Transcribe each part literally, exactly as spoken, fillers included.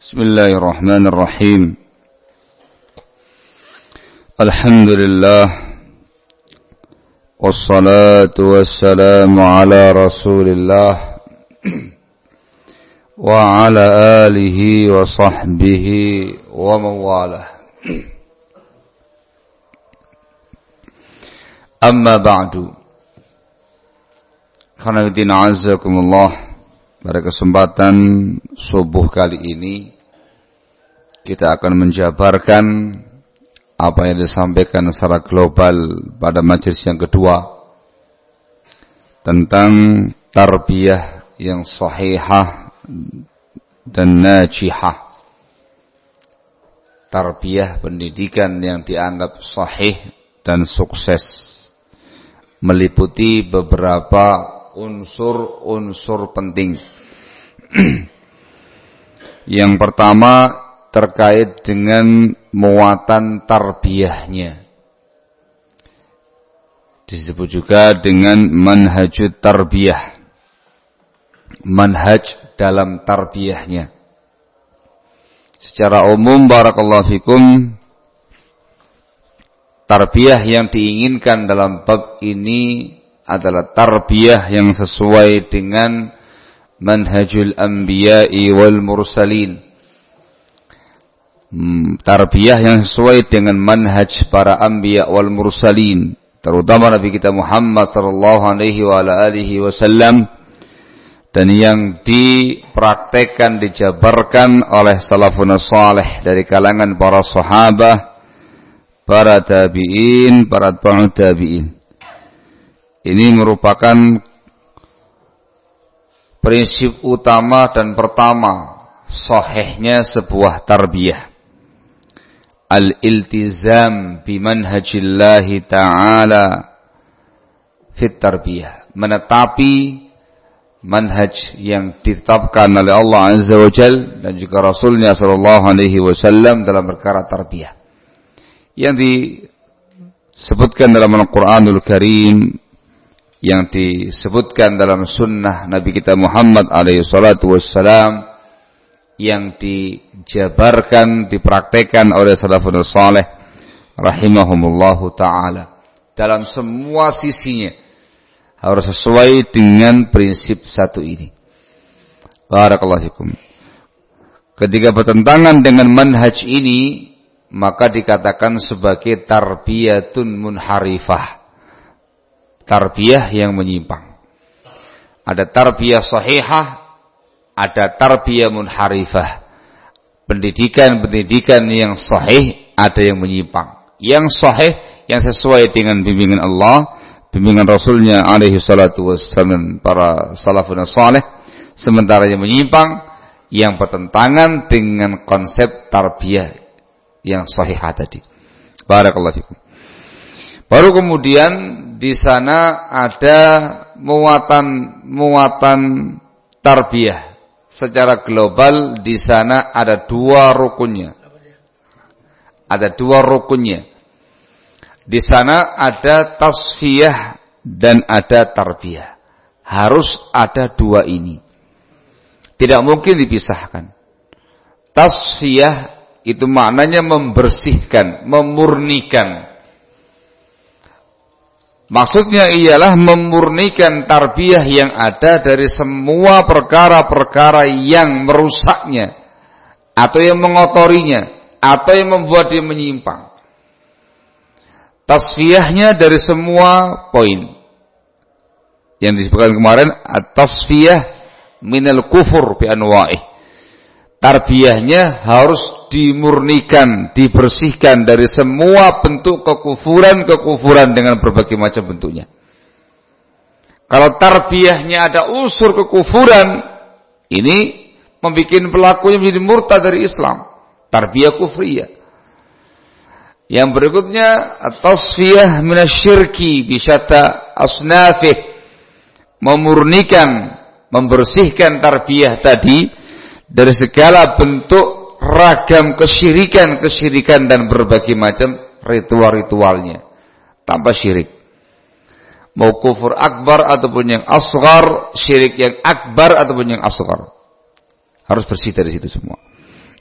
Bismillahirrahmanirrahim. Alhamdulillah. Wassalatu wassalamu ala Rasulillah wa ala alihi wa sahbihi wa mawalah. Amma ba'du. Khanafiddina azzakumullah. Pada kesempatan subuh kali ini kita akan menjabarkan apa yang disampaikan secara global pada majelis yang kedua tentang tarbiyah yang sahihah dan najihah. Tarbiyah pendidikan yang dianggap sahih dan sukses meliputi beberapa unsur-unsur penting. Yang pertama terkait dengan muatan tarbiyahnya. Disebut juga dengan manhajut tarbiyah. Manhaj dalam tarbiyahnya. Secara umum barakallahu fikum, tarbiyah yang diinginkan dalam bab ini adalah tarbiyah yang sesuai dengan manhajul anbiya'i wal mursalin. Hmm, tarbiyah yang sesuai dengan manhaj para anbiya wal mursalin, terutama Nabi kita Muhammad sallallahu alaihi wa ala alihi wasallam, dan yang dipraktekkan, dijabarkan oleh salafun salih dari kalangan para sahabat, para tabi'in, para atba'ut tabi'in. Ini merupakan prinsip utama dan pertama sahihnya sebuah tarbiyah. Al-iltizam bimanhajillahi ta'ala fit tarbiyah. Menetapi manhaj yang ditetapkan oleh Allah Azza wa Jal dan juga Rasulnya sallallahu alaihi wasallam dalam perkara tarbiyah. Yang disebutkan dalam Al-Quranul Karim, yang disebutkan dalam sunnah Nabi kita Muhammad alaihi salatu wassalam, yang dijabarkan, dipraktekkan oleh salafun salih rahimahumullahu ta'ala. Dalam semua sisinya harus sesuai dengan prinsip satu ini. Barakallahu fikum. Ketika bertentangan dengan manhaj ini, maka dikatakan sebagai tarbiyatun munharifah. Tarbiyah yang menyimpang. Ada tarbiyah sahihah, ada tarbiyah munharifah. Pendidikan-pendidikan yang sahih, ada yang menyimpang. Yang sahih, yang sesuai dengan bimbingan Allah, bimbingan Rasulnya alaihi salatu wassalam, para salafun salih. Sementara yang menyimpang, yang bertentangan dengan konsep tarbiyah yang sahihah tadi. Barakallahu fikum. Baru kemudian di sana ada muatan-muatan tarbiyah secara global. Di sana ada dua rukunnya. Ada dua rukunnya. Di sana ada tasfiyah dan ada tarbiyah. Harus ada dua ini. Tidak mungkin dipisahkan. Tasfiyah itu maknanya membersihkan, memurnikan. Maksudnya ialah memurnikan tarbiyah yang ada dari semua perkara-perkara yang merusaknya, atau yang mengotorinya, atau yang membuat dia menyimpang. Tasfiyahnya dari semua poin yang disebutkan kemarin, at-tasfiyah minal kufur bi anwa'ih. Tarbiyahnya harus dimurnikan, dibersihkan dari semua bentuk kekufuran-kekufuran dengan berbagai macam bentuknya. Kalau tarbiyahnya ada unsur kekufuran, ini membuat pelakunya menjadi murtad dari Islam. Tarbiyah kufriyah. Yang berikutnya, at-tasfiyah minasyirki bisyata asnafih. Memurnikan, membersihkan tarbiyah tadi dari segala bentuk ragam kesyirikan-kesyirikan dan berbagai macam ritual-ritualnya tanpa syirik. Mau kufur akbar ataupun yang asghar, syirik yang akbar ataupun yang asghar, harus bersih dari situ semua.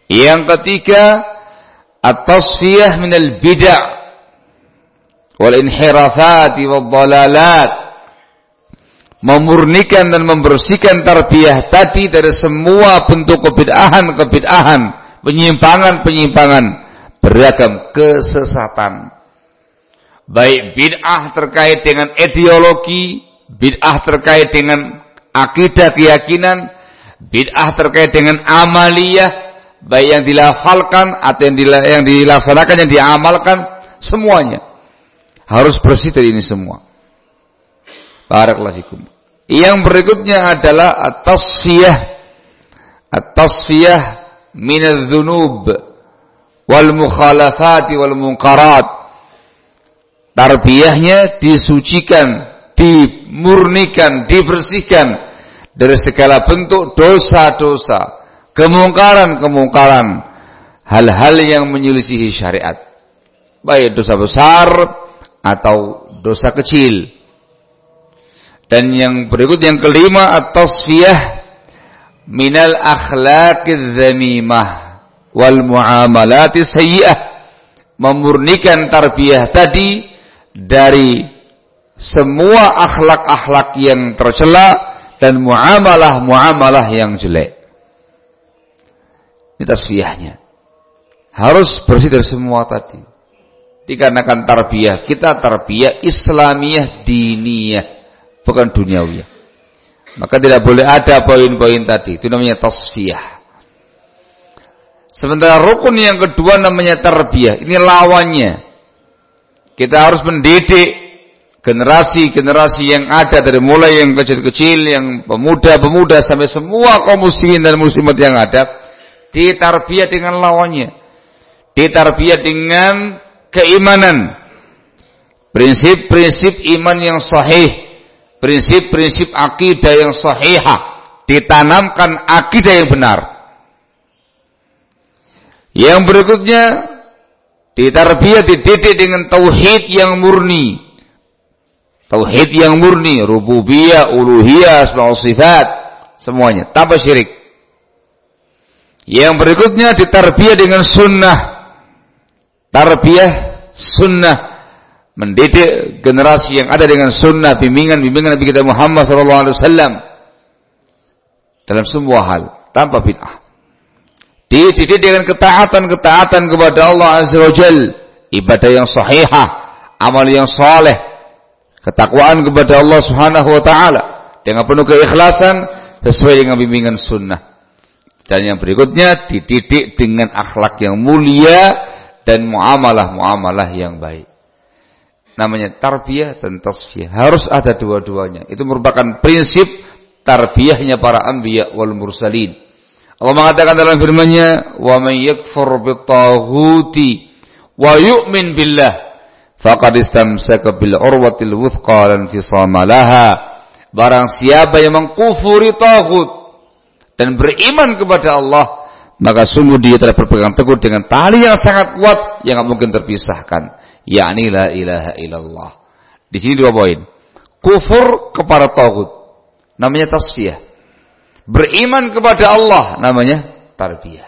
Yang ketiga, at-tasfiyah minal bid'ah wal inhirafati wal dhalalat. Memurnikan dan membersihkan tarbiyah tadi dari semua bentuk kebid'ahan-kebid'ahan, penyimpangan-penyimpangan, beragam kesesatan. Baik bid'ah terkait dengan ideologi, bid'ah terkait dengan akidah keyakinan, bid'ah terkait dengan amaliyah, baik yang dilafalkan atau yang, dila, yang dilaksanakan, yang diamalkan, semuanya harus bersih dari ini semua. Barakallahu fikum. Yang berikutnya adalah at-tasfiyah, at-tasfiyah minadz-dzunub wal mukhalafati wal munkarat. Tarbiyahnya disucikan, dimurnikan, dibersihkan dari segala bentuk dosa-dosa, kemungkaran-kemungkaran, hal-hal yang menyelisihi syariat, baik dosa besar atau dosa kecil. Dan yang berikut yang kelima, at-tasfiyah minal akhlaqiz zamimah wal muamalatis sayyi'ah. Memurnikan tarbiyah tadi dari semua akhlak-akhlak yang tercela dan muamalah-muamalah yang jelek. Ini tasfiyahnya. Harus bersih dari semua tadi. Dikarenakan tarbiyah kita tarbiyah Islamiyah diniyah, bukan duniawiyah. Maka tidak boleh ada poin-poin tadi. Itu namanya tasfiyah. Sementara rukun yang kedua namanya tarbiyah. Ini lawannya. Kita harus mendidik generasi-generasi yang ada, dari mulai yang kecil-kecil, yang pemuda-pemuda, sampai semua kaum muslimin dan muslimat yang ada, ditarbiyah dengan lawannya. Ditarbiyah dengan keimanan. Prinsip-prinsip iman yang sahih, prinsip-prinsip akidah yang sahihah, ditanamkan akidah yang benar. Yang berikutnya, ditarbiyah, dididik dengan tauhid yang murni. Tauhid yang murni, rububiyah, uluhiyah, asma wa sifat, semuanya tanpa syirik. Yang berikutnya ditarbiyah dengan sunnah. Tarbiyah sunnah, mendidik generasi yang ada dengan sunnah, bimbingan-bimbingan Nabi kita Muhammad sallallahu alaihi wasallam dalam semua hal, tanpa bid'ah. Dididik dengan ketaatan-ketaatan kepada Allah Azza wa Jalla, ibadah yang sahihah, amal yang saleh, ketakwaan kepada Allah Subhanahu wa taala dengan penuh keikhlasan sesuai dengan bimbingan sunnah. Dan yang berikutnya dididik dengan akhlak yang mulia dan muamalah-muamalah yang baik. Namanya tarbiyah dan tasfiyah. Harus ada dua-duanya. Itu merupakan prinsip tarbiyahnya para anbiya wal mursalin. Allah mengatakan dalam firman-Nya, "Wa may yakfur bit-taghuti wa yu'min billah faqad istamsaka bil urwatil wuthqa lan fisama laha." Barang siapa yang mengkufuri taghut dan beriman kepada Allah, maka sungguh dia telah berpegang teguh dengan tali yang sangat kuat yang tidak mungkin terpisahkan, yakni la ilaha illallah. Di sini dua poin. Kufur kepada taghut namanya tasfiyah. Beriman kepada Allah namanya tarbiyah.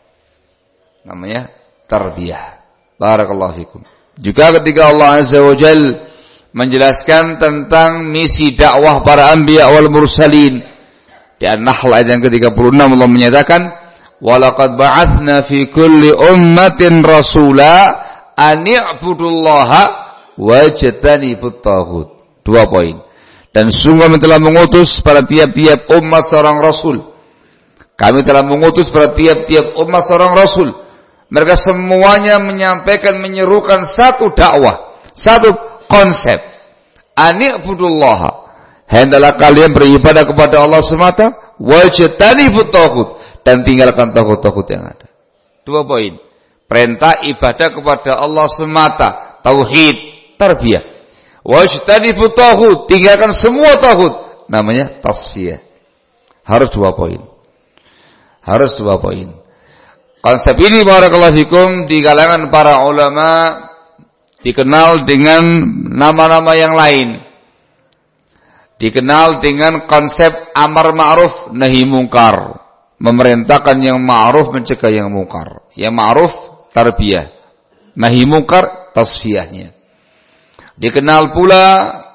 Namanya tarbiyah. Barakallahu fikum. Juga ketika Allah Azza wa Jalla menjelaskan tentang misi dakwah para anbiya wal mursalin, di An-Nahl ayat yang ke tiga puluh enam Allah menyatakan, "Walaqad ba'atsna fi kulli ummatin rasula an i'budullaha wajtanibut taghut." Dua poin. Dan sungguh kami telah mengutus pada tiap-tiap umat seorang rasul. Kami telah mengutus pada tiap-tiap umat seorang rasul. Mereka semuanya menyampaikan, menyerukan satu dakwah, satu konsep. Ani'budullaha. Hendaklah kalian beribadah kepada Allah semata, wajtanibut taghut, dan tinggalkan taghut-taghut yang ada. Dua poin. Perintah ibadah kepada Allah semata, tauhid, tarbiyah. Wajtanibut taghut, tinggalkan semua taghut, namanya tasfiyah. Harus dua poin. Harus dua poin. Konsep ini barakallahu fikum di kalangan para ulama dikenal dengan nama-nama yang lain. Dikenal dengan konsep amar ma'ruf nahi mungkar. memerintahkan yang ma'ruf, mencegah yang mungkar. Yang ma'ruf tarbiyah, nahi mungkar tasfiyahnya. Dikenal pula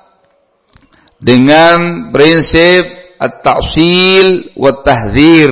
dengan prinsip at-ta'sil wa at-tahdzir.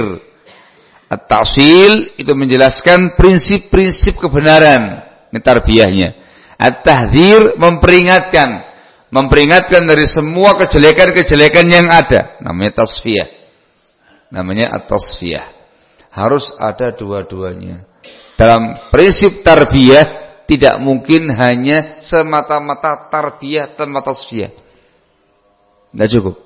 At-ta'sil itu menjelaskan prinsip-prinsip kebenaran, ini tarbiyahnya. At-tahdzir memperingatkan, memperingatkan dari semua kejelekan-kejelekan yang ada, namanya tasfiyah. Namanya at-tasfiyah. Harus ada dua-duanya. Dalam prinsip tarbiyah tidak mungkin hanya semata-mata tarbiyah tanpa tasfiyah. Tidak cukup.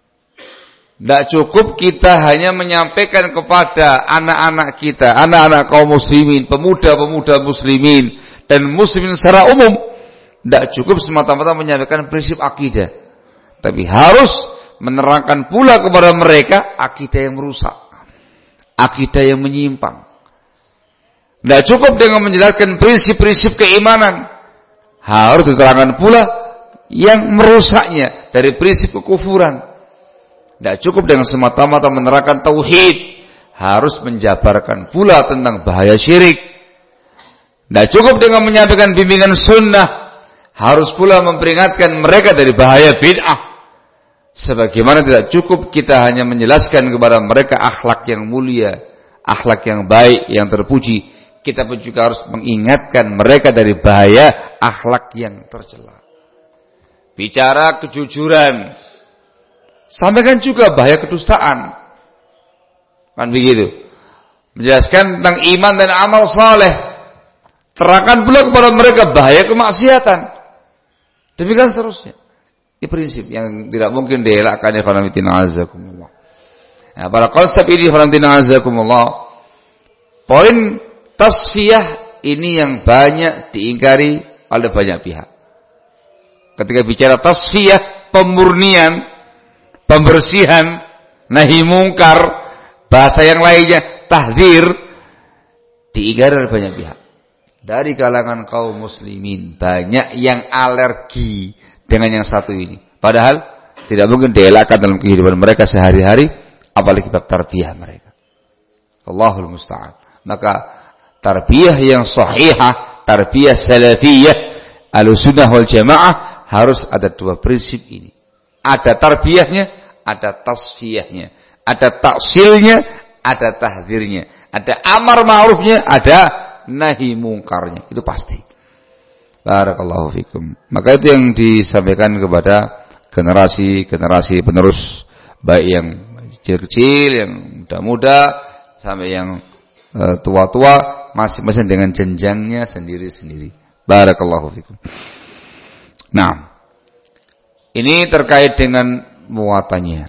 Tidak cukup kita hanya menyampaikan kepada anak-anak kita, anak-anak kaum muslimin, pemuda-pemuda muslimin, dan muslimin secara umum. Tidak cukup semata-mata menyampaikan prinsip akidah. Tapi harus menerangkan pula kepada mereka akidah yang merusak, akidah yang menyimpang. Tidak cukup dengan menjelaskan prinsip-prinsip keimanan, harus diterangkan pula yang merusaknya dari prinsip kekufuran. Tidak cukup dengan semata-mata menerangkan tauhid, harus menjabarkan pula tentang bahaya syirik. Tidak cukup dengan menyampaikan bimbingan sunnah, harus pula memperingatkan mereka dari bahaya bid'ah. Sebagaimana tidak cukup kita hanya menjelaskan kepada mereka akhlak yang mulia, akhlak yang baik, yang terpuji, kita pun juga harus mengingatkan mereka dari bahaya akhlak yang tercela. Bicara kejujuran, sampaikan juga bahaya kedustaan. Kan begitu. Menjelaskan tentang iman dan amal saleh, terangkan pula kepada mereka bahaya kemaksiatan. Demikian seterusnya. Ini prinsip yang tidak mungkin dielakkan. Ya khonamitina azakumullah. Nah, pada konsep ini khonamitina azakumullah, poin tasfiyah ini yang banyak diingkari oleh banyak pihak. Ketika bicara tasfiyah, pemurnian, pembersihan, nahi mungkar, bahasa yang lainnya tahdzir, diingkari oleh banyak pihak. Dari kalangan kaum muslimin banyak yang alergi dengan yang satu ini. Padahal tidak mungkin dielakkan dalam kehidupan mereka sehari-hari, apalagi bab tarbiyah mereka. Allahul musta'an. Maka tarbiyah yang sahihah, tarbiyah salafiyah, Ahlussunnah wal Jamaah harus ada dua prinsip ini. Ada tarbiyahnya, ada tasfiyahnya, ada taksilnya, ada tahdzirnya, ada amar ma'rufnya, ada nahi mungkarnya. Itu pasti. Barakallahu fikum. Maka itu yang disampaikan kepada generasi-generasi penerus, baik yang kecil-kecil, yang muda-muda, sampai yang uh, tua-tua, masing-masing dengan jenjangnya sendiri-sendiri. Barakallahu fikum. Nah, ini terkait dengan muatannya.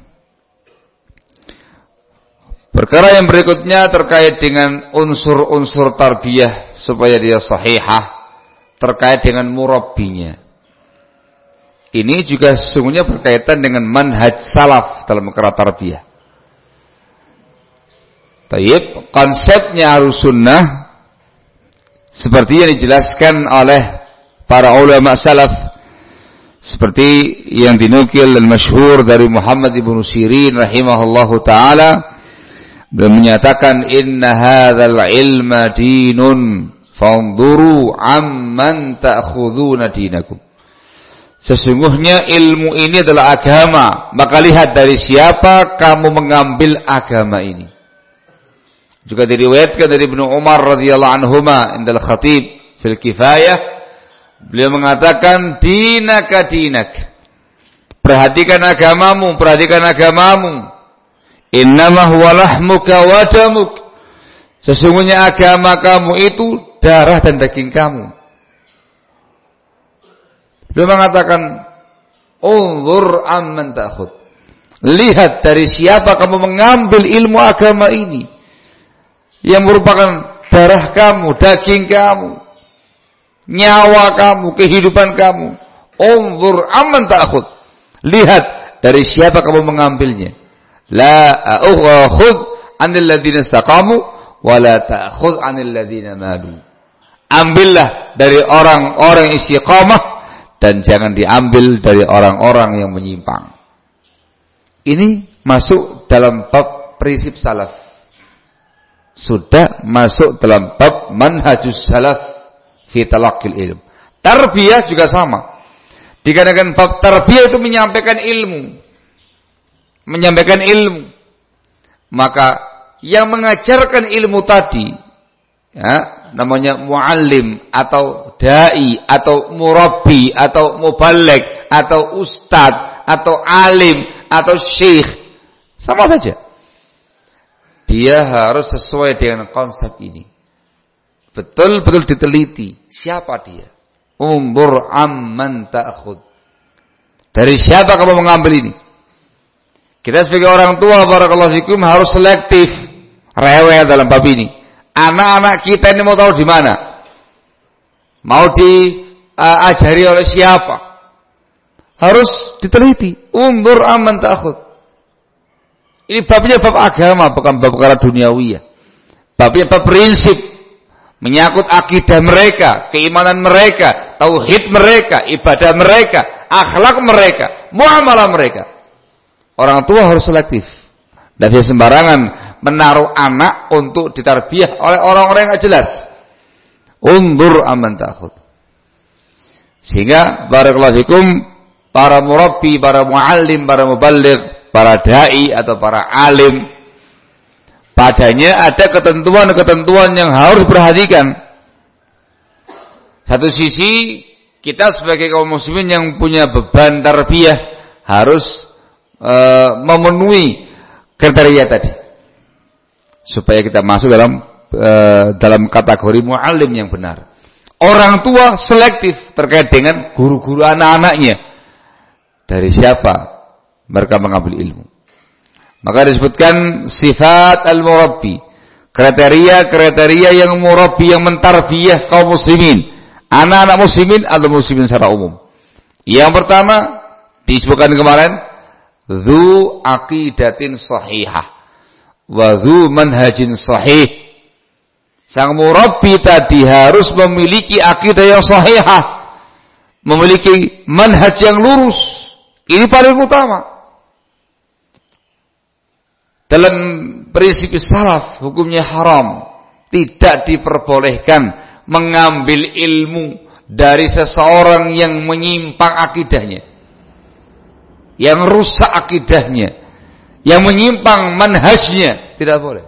Perkara yang berikutnya terkait dengan unsur-unsur tarbiyah supaya dia sahihah, terkait dengan murabbinya. Ini juga sesungguhnya berkaitan dengan manhaj salaf dalam perkara tarbiyah. Tayyib, konsepnya Ahlussunnah seperti yang dijelaskan oleh para ulama salaf, seperti yang dinukil dan masyhur dari Muhammad ibnu Sirin rahimahullahu taala. Beliau menyatakan, inna hadzal ilma dinun fanzuru amman ta'khuduna dinakum. Sesungguhnya ilmu ini adalah agama, maka lihat dari siapa kamu mengambil agama ini. Juga diriwayatkan dari Ibnu Umar radhiyallahu anhuma indal Khatib fil Kifayah, beliau mengatakan, dinaka dinak. Perhatikan agamamu, perhatikan agamamu. Innama huwa lahmuka wa damuk. Sesungguhnya agama kamu itu darah dan daging kamu. Beliau mengatakan, unzur amman ta'khud. Lihat dari siapa kamu mengambil ilmu agama ini, yang merupakan darah kamu, daging kamu, nyawa kamu, kehidupan kamu. Unzur amman ta'khud. Lihat dari siapa kamu mengambilnya. La a'khudh 'anil ladzina istaqamu wa la ta'khudh 'anil ladzina malu. Ambillah dari orang-orang istiqamah dan jangan diambil dari orang-orang yang menyimpang. Ini masuk dalam bab prinsip salaf. sudah masuk dalam bab manhajus salaf fi talaqqil ilm. Tarbiyah juga sama. Dikarenakan bab tarbiyah itu menyampaikan ilmu. Menyampaikan ilmu. Maka yang mengajarkan ilmu tadi, ya, namanya muallim atau dai atau murabbi atau muballigh atau ustadz atau alim atau syekh, sama saja. Dia harus sesuai dengan konsep ini. Betul-betul diteliti. Siapa dia? Umbur amman ta'khud. Dari siapa kamu mengambil ini? Kita sebagai orang tua, barakallahu fikum, harus selektif. Rewel dalam bab ini. Anak-anak kita ini mau tahu di mana? Mau diajari uh, oleh siapa? Harus diteliti. Umbur amman ta'khud. Ini babnya bab agama, bukan bab perkara duniawi ya. Babnya bab prinsip, menyangkut akidah mereka, keimanan mereka, tauhid mereka, ibadah mereka, akhlak mereka, muamalah mereka. Orang tua harus selektif. Tidak bisa sembarangan menaruh anak untuk ditarbiyah oleh orang-orang yang gak jelas. Undur aman ta'khud. Sehingga barakallahu fikum, para murabbi, para muallim, para muballigh, para dai atau para alim, padanya ada ketentuan-ketentuan yang harus diperhatikan. Satu sisi kita sebagai kaum muslimin yang punya beban tarbiyah harus e, memenuhi kriteria tadi supaya kita masuk dalam e, dalam kategori muallim yang benar. Orang tua selektif terkait dengan guru-guru anak-anaknya. Dari siapa mereka mengambil ilmu? Maka disebutkan sifat al-murabbi, kriteria-kriteria yang murabbi, yang mentarbiyah kaum muslimin, anak-anak muslimin atau muslimin secara umum. Yang pertama disebutkan kemarin, dzu aqidatin sahihah wa dzu manhajin sahih. Sang murabbi tadi harus memiliki akidah yang sahihah, memiliki manhaj yang lurus. Ini paling utama. Dalam prinsip salaf, hukumnya haram, tidak diperbolehkan mengambil ilmu dari seseorang yang menyimpang akidahnya, yang rusak akidahnya, yang menyimpang manhajnya, tidak boleh.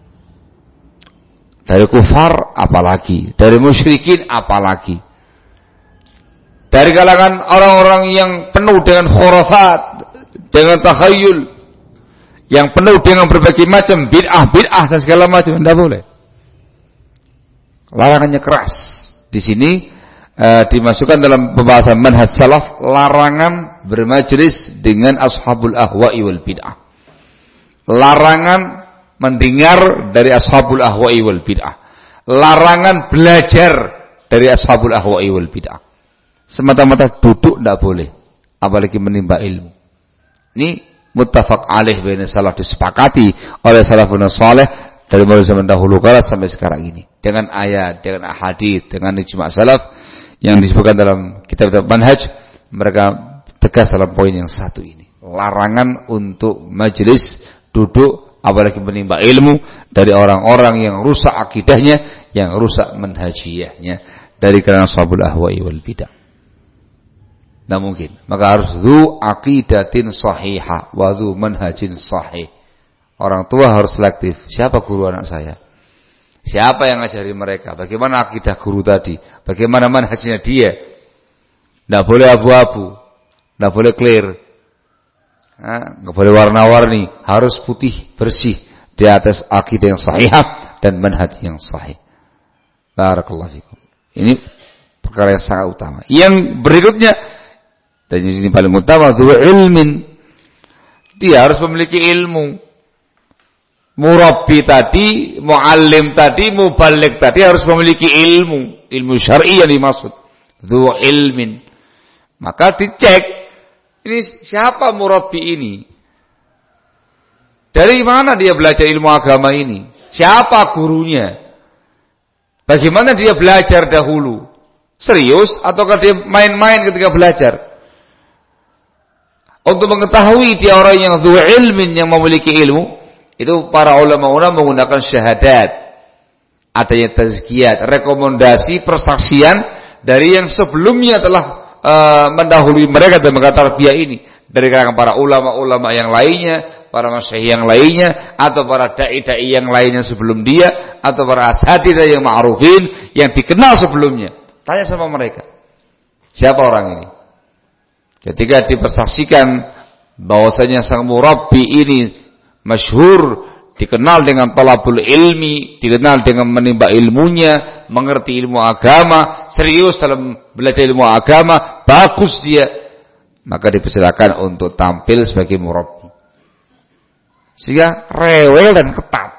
Dari kufar apalagi, dari musyrikin apalagi, dari kalangan orang-orang yang penuh dengan khurafat, dengan takhayul, yang penuh dengan berbagai macam bid'ah-bid'ah dan segala macam, tidak boleh. Larangannya keras. Di sini uh, dimasukkan dalam pembahasan manhaj salaf, larangan bermajlis dengan ashabul ahwa'i wal bid'ah. Larangan mendengar dari ashabul ahwa'i wal bid'ah. Larangan belajar dari ashabul ahwa'i wal bid'ah. Semata-mata duduk tidak boleh, apalagi menimba ilmu. Ini muttafaq alaih baina salaf, disepakati oleh salafun salih dari mulai zaman dahulu kala sampai sekarang ini, dengan ayat, dengan ahadits, dengan ijma' salaf yang disebutkan dalam kitab-kitab manhaj. Mereka tegas dalam poin yang satu ini, larangan untuk majelis duduk apalagi menimba ilmu dari orang-orang yang rusak akidahnya, yang rusak manhajiyahnya, dari kalangan ashabul ahwa'i wal bidah. Tidak mungkin. Maka harus dzu aqidatin sahihah wa dzu manhajin sahih. Orang tua harus selektif. Siapa guru anak saya? Siapa yang ngajari mereka? Bagaimana akidah guru tadi? Bagaimana manhajnya dia? Tidak boleh abu-abu, tidak boleh clear, tidak boleh warna-warni. Harus putih, bersih, di atas akidah yang sahihah dan manhaj yang sahih. Barakallahu fikum. Ini perkara yang sangat utama. Yang berikutnya, dan ini paling utama, dzu ilmin. Dia harus memiliki ilmu. Murabbi tadi, muallim tadi, muballigh tadi harus memiliki ilmu, ilmu syar'i yang dimaksud. Dzu ilmin. Maka dicek, ini siapa murabbi ini? Dari mana dia belajar ilmu agama ini? Siapa gurunya? Bagaimana dia belajar dahulu? Serius ataukah dia main-main ketika belajar? Untuk mengetahui dia orang yang dzu ilmin, yang memiliki ilmu, Itu para ulama-ulama menggunakan syahadat, adanya tazkiyat, rekomendasi persaksian dari yang sebelumnya telah uh, mendahului mereka dalam tarbiyah ini, dari kalangan para ulama-ulama yang lainnya, para masyayikh yang lainnya, atau para dai-dai yang lainnya sebelum dia, atau para asatidzah yang ma'rufin yang dikenal sebelumnya. Tanya sama mereka, siapa orang ini? Ketika dipersaksikan bahwasanya sang murabbi ini masyhur, dikenal dengan talabul ilmi, dikenal dengan menimba ilmunya, mengerti ilmu agama, serius dalam belajar ilmu agama, bagus dia, maka dipersilakan untuk tampil sebagai murabbi. Sehingga rewel dan ketat.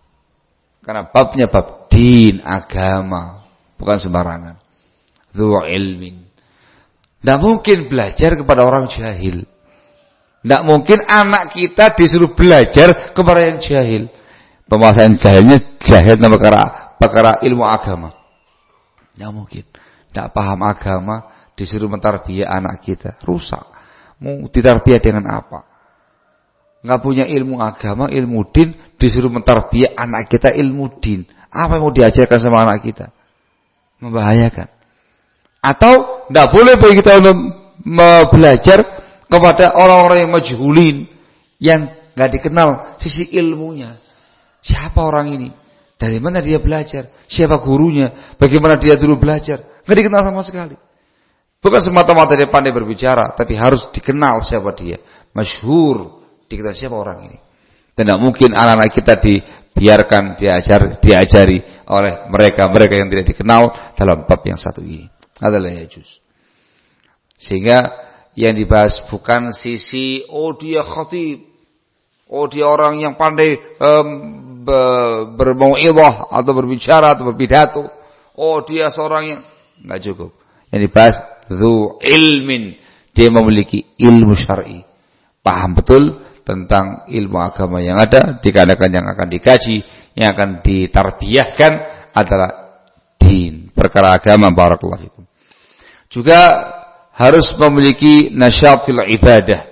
Karena babnya bab din, agama, bukan sembarangan. Dzu ilmin. Tidak mungkin belajar kepada orang jahil. Tidak mungkin anak kita disuruh belajar kepada yang jahil. Pembahasan jahilnya jahil dalam perkara, perkara ilmu agama. Tidak mungkin. Tidak paham agama disuruh mentarbiyah anak kita. Rusak. Mau ditarbiyah dengan apa? Tidak punya ilmu agama, ilmu din, disuruh mentarbiyah anak kita ilmu din. Apa yang mau diajarkan sama anak kita? Membahayakan. Atau tidak boleh bagi kita untuk belajar kepada orang-orang yang majhulin, yang nggak dikenal sisi ilmunya. Siapa orang ini? Dari mana dia belajar? Siapa gurunya? Bagaimana dia dulu belajar? Nggak dikenal sama sekali. Bukan semata-mata dia pandai berbicara, tapi harus dikenal siapa dia. Masyhur, dikenal siapa orang ini. Dan tidak mungkin anak-anak kita dibiarkan diajar, diajari oleh mereka-mereka yang tidak dikenal dalam bab yang satu ini. Adalah yajuz. Sehingga yang dibahas bukan sisi oh dia khatib, oh dia orang yang pandai um, bermau'idhah atau berbicara atau berpidato, oh dia seorang yang enggak cukup. Yang dibahas dzu ilmin, dia memiliki ilmu syar'i, paham betul tentang ilmu agama yang ada, dikarenakan yang akan dikaji, yang akan ditarbiyahkan adalah din, perkara agama. Barakallahu fikum. Juga harus memiliki nasyat fil ibadah.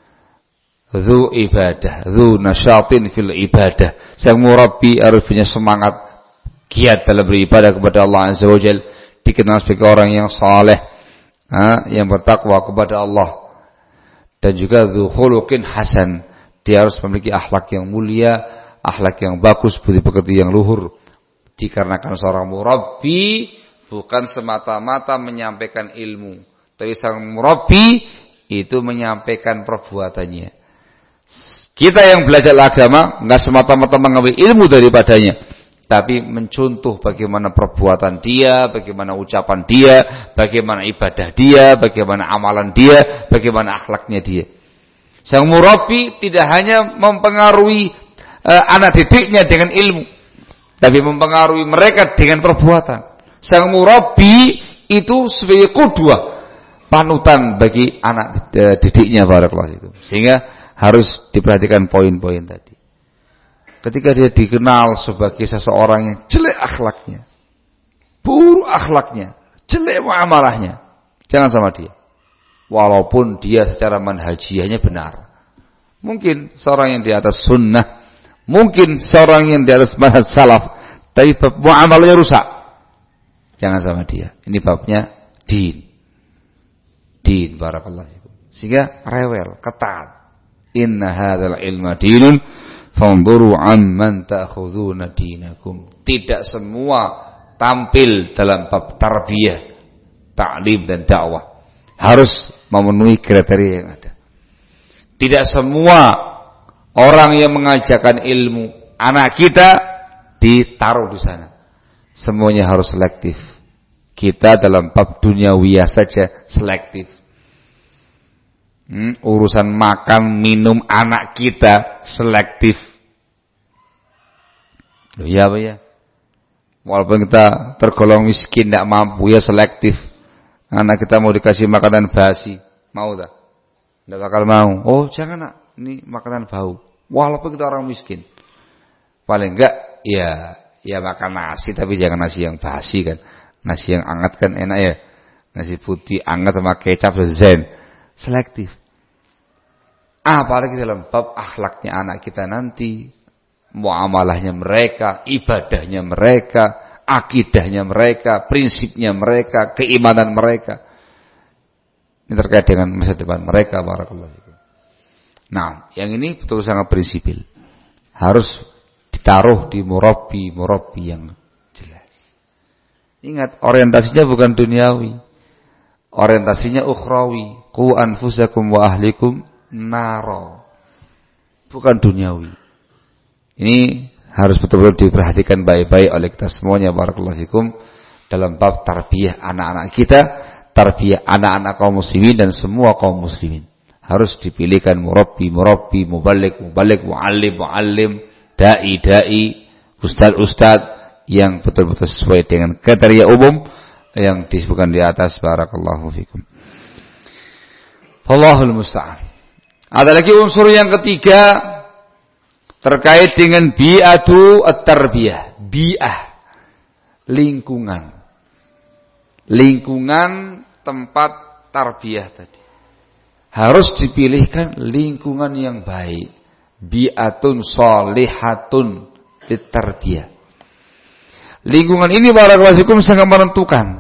Dzu ibadah, dzu nasyatin fil ibadah. Sang murabbi harus punya semangat giat dalam beribadah kepada Allah Azza wa Jalla, dikenal sebagai orang yang saleh, yang bertakwa kepada Allah. Dan juga dzu khuluqin hasan, dia harus memiliki akhlak yang mulia, akhlak yang bagus, budi pekerti yang luhur. Dikarenakan seorang murabbi bukan semata-mata menyampaikan ilmu, tapi sang murabbi itu menyampaikan perbuatannya. Kita yang belajar agama enggak semata-mata mengambil ilmu daripadanya, tapi mencontoh bagaimana perbuatan dia, bagaimana ucapan dia, bagaimana ibadah dia, bagaimana amalan dia, bagaimana akhlaknya dia. Sang murabbi tidak hanya mempengaruhi uh, anak didiknya dengan ilmu, tapi mempengaruhi mereka dengan perbuatan. Sang murabbi itu sebagai qudwah, panutan bagi anak didiknya, barakallahu fikum. Sehingga harus diperhatikan poin-poin tadi. Ketika dia dikenal sebagai seseorang yang jelek akhlaknya, buruk akhlaknya, jelek muamalahnya, jangan sama dia. Walaupun dia secara manhajiyahnya benar. Mungkin seorang yang di atas sunnah, mungkin seorang yang di atas manhaj salaf, tapi muamalahnya rusak. Jangan sama dia. Ini babnya din. Din, barakallahu fikum. Sehingga rewel, ketat. Inna hadzal ilma dinun fanzuru amman ta'khuduna dinakum. Tidak semua tampil dalam bab tarbiyah, ta'lim dan dakwah harus memenuhi kriteria yang ada. Tidak semua orang yang mengajarkan ilmu anak kita ditaruh di sana. Semuanya harus selektif. Kita dalam bab duniawiyah saja selektif. Hmm, urusan makan, minum anak kita selektif. Loh, ya apa ya? Walaupun kita tergolong miskin, tidak mampu, ya selektif. Anak kita mau dikasih makanan basi, mau tak? Tidak bakal mau. Oh jangan nak, ini makanan bau. Walaupun kita orang miskin, paling enggak, ya ya makan nasi, tapi jangan nasi yang basi kan. Nasi yang hangat kan enak ya. Nasi putih hangat sama kecap zen. Selektif. Apalagi dalam bab akhlaknya anak kita nanti, muamalahnya mereka, ibadahnya mereka, akidahnya mereka, prinsipnya mereka, keimanan mereka. Ini terkait dengan masa depan mereka, barakallahu fikum. Nah, yang ini betul sangat prinsipil. Harus ditaruh di murabbi-murabbi yang jelas. Ingat, orientasinya bukan duniawi. Orientasinya ukhrawi. Qu anfusakum wa ahlikum naro. Bukan duniawi. Ini harus betul-betul diperhatikan baik-baik oleh kita semuanya, barakallahu fikum, dalam bab tarbiyah anak-anak kita, tarbiyah anak-anak kaum muslimin dan semua kaum muslimin. Harus dipilihkan murabbi, murabbi, mubalik, mubalik, muallim, muallim, dai, dai, ustaz, ustaz yang betul-betul sesuai dengan kriteria umum yang disebutkan di atas, barakallahu fikum. Wallahul musta'an. Ada lagi unsur yang ketiga terkait dengan bi'atu at-tarbiyah, bi'ah, lingkungan. Lingkungan tempat tarbiyah tadi. Harus dipilihkan lingkungan yang baik. Bi'atun shalihatun lit-tarbiyah. Lingkungan ini barakallahu fikum sangat menentukan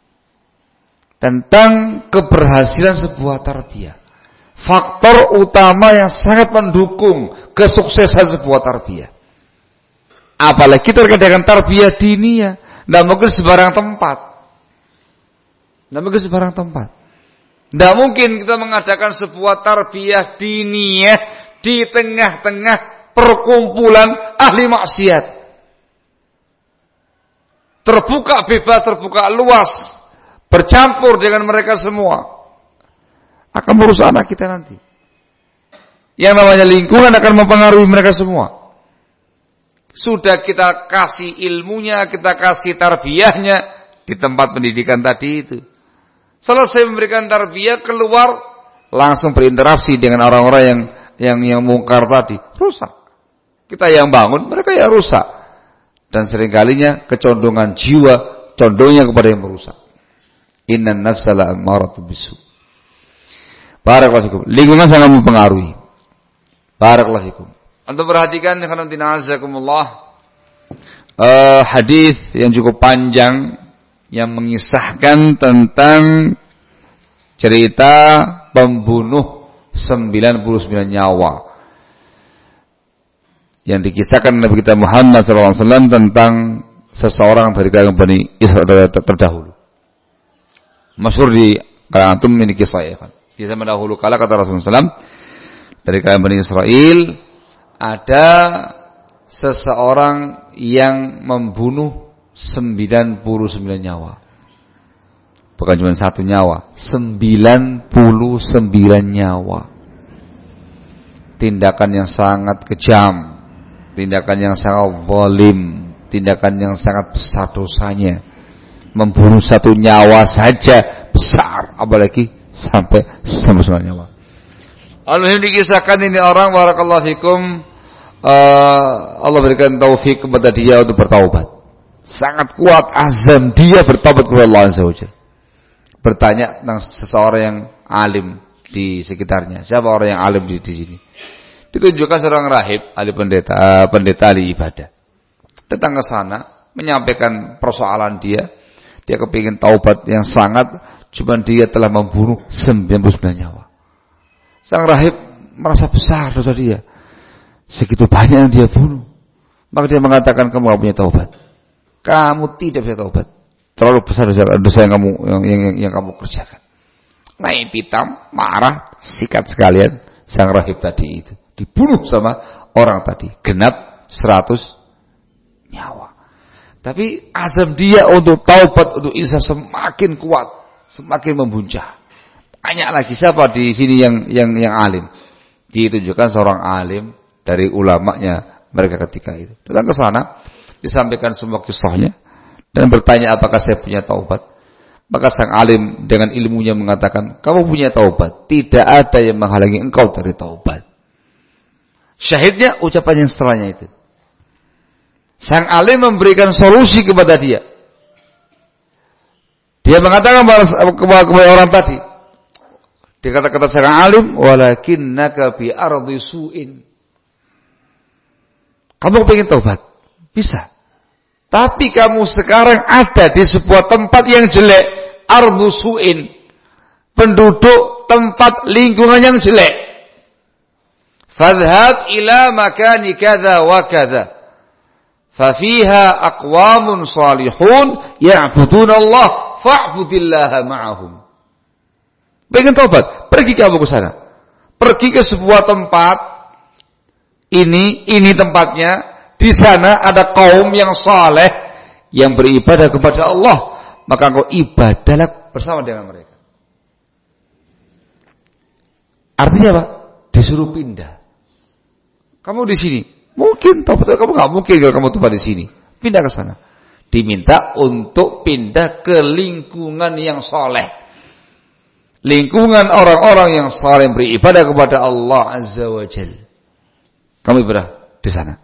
tentang keberhasilan sebuah tarbiyah. Faktor utama yang sangat mendukung kesuksesan sebuah tarbiyah. Apalagi terkait dengan tarbiyah diniyah, tidak mungkin sebarang tempat. Tidak mungkin sebarang tempat. Tidak mungkin kita mengadakan sebuah tarbiyah diniyah di tengah-tengah perkumpulan ahli maksiat. Terbuka bebas, terbuka luas, bercampur dengan mereka semua. Akan merusak anak kita nanti. Yang namanya lingkungan akan mempengaruhi mereka semua. Sudah kita kasih ilmunya, kita kasih tarbiyahnya di tempat pendidikan tadi itu. Selesai memberikan tarbiyah, keluar langsung berinteraksi dengan orang-orang yang yang yang mungkar tadi, rusak. Kita yang bangun, mereka yang rusak. Dan seringkalinya kecondongan jiwa condongnya kepada yang merusak. Innan nafsa la'ammaratu bisu. Barakallahu fikum. Lingkungan sangat mempengaruhi. Barakallahu fikum. Untuk perhatikan karena tina'azakumullah uh, hadis yang cukup panjang yang mengisahkan tentang cerita pembunuh sembilan puluh sembilan nyawa yang dikisahkan Nabi kita Muhammad sallallahu alaihi wasallam tentang seseorang dari kalangan Bani Israil terdahulu. Masyhur di kalangan antum ini kisah ya kan. Di zaman dahulu kala kata Rasulullah shallallahu alaihi wasallam dari kalangan Bani Israil ada seseorang yang membunuh sembilan puluh sembilan nyawa. Bukan cuma satu nyawa, sembilan puluh sembilan nyawa. Tindakan yang sangat kejam, tindakan yang sangat zalim, tindakan yang sangat besar dosanya. Membunuh satu nyawa saja besar, apalagi sampai sembilan nyawa. Alhamdulillah dikisahkan ini orang barakallahu fikum, uh, Allah berikan taufik kepada dia untuk bertaubat. Sangat kuat azam dia bertaubat kepada Allah Azza wa Jalla. Bertanya tentang seseorang yang alim di sekitarnya. Siapa orang yang alim di, di sini? Ditunjukkan seorang rahib, ahli pendeta, uh, pendeta ahli ibadah. Datang ke sana, menyampaikan persoalan dia. Dia kepingin taubat yang sangat, cuma dia telah membunuh sembilan puluh sembilan nyawa. Sang rahib merasa besar dosa dia. Segitu banyak yang dia bunuh. Maka dia mengatakan, kamu tidak punya taubat. Kamu tidak bisa taubat. Terlalu besar dosa, dosa yang kamu yang, yang, yang kamu kerjakan. Naik pitam, marah, sikat sekalian sang rahib tadi itu. Dibunuh sama orang tadi. Genap seratus nyawa. Tapi azam dia untuk taubat, untuk insaf semakin kuat, semakin membuncah. Banyak lagi siapa di sini yang yang yang alim. Ditunjukkan seorang alim dari ulamanya mereka ketika itu. Datang ke sana, disampaikan semua kisahnya dan bertanya apakah saya punya taubat. Maka sang alim dengan ilmunya mengatakan, kamu punya taubat, tidak ada yang menghalangi engkau dari taubat. Syahidnya ucapan yang setelahnya itu. Sang alim memberikan solusi kepada dia. Dia mengatakan kepada, kepada orang tadi. Dia kata-kata sang alim, walakinnaka bi ardi su'in. Kamu pengen taubat? Bisa. Tapi kamu sekarang ada di sebuah tempat yang jelek, ardu su'in, penduduk tempat lingkungan yang jelek. Fadhhab ila makani kadza wa kadza. Fafiha aqwamun salihun ya'buduna Allah fa'budillaha ma'ahum. Pengen taubat? Pergi kamu ke sana. Pergi ke sebuah tempat. Ini, ini tempatnya. Di sana ada kaum yang saleh yang beribadah kepada Allah. Maka engkau ibadahlah bersama dengan mereka. Artinya apa? Disuruh pindah. Kamu di sini. Mungkin taubat kamu nggak mungkin kalau kamu taubat di sini. Pindah ke sana. Diminta untuk pindah ke lingkungan yang saleh. Lingkungan orang-orang yang saleh beribadah kepada Allah Azza wa Jalla. Kamu ibadah di sana.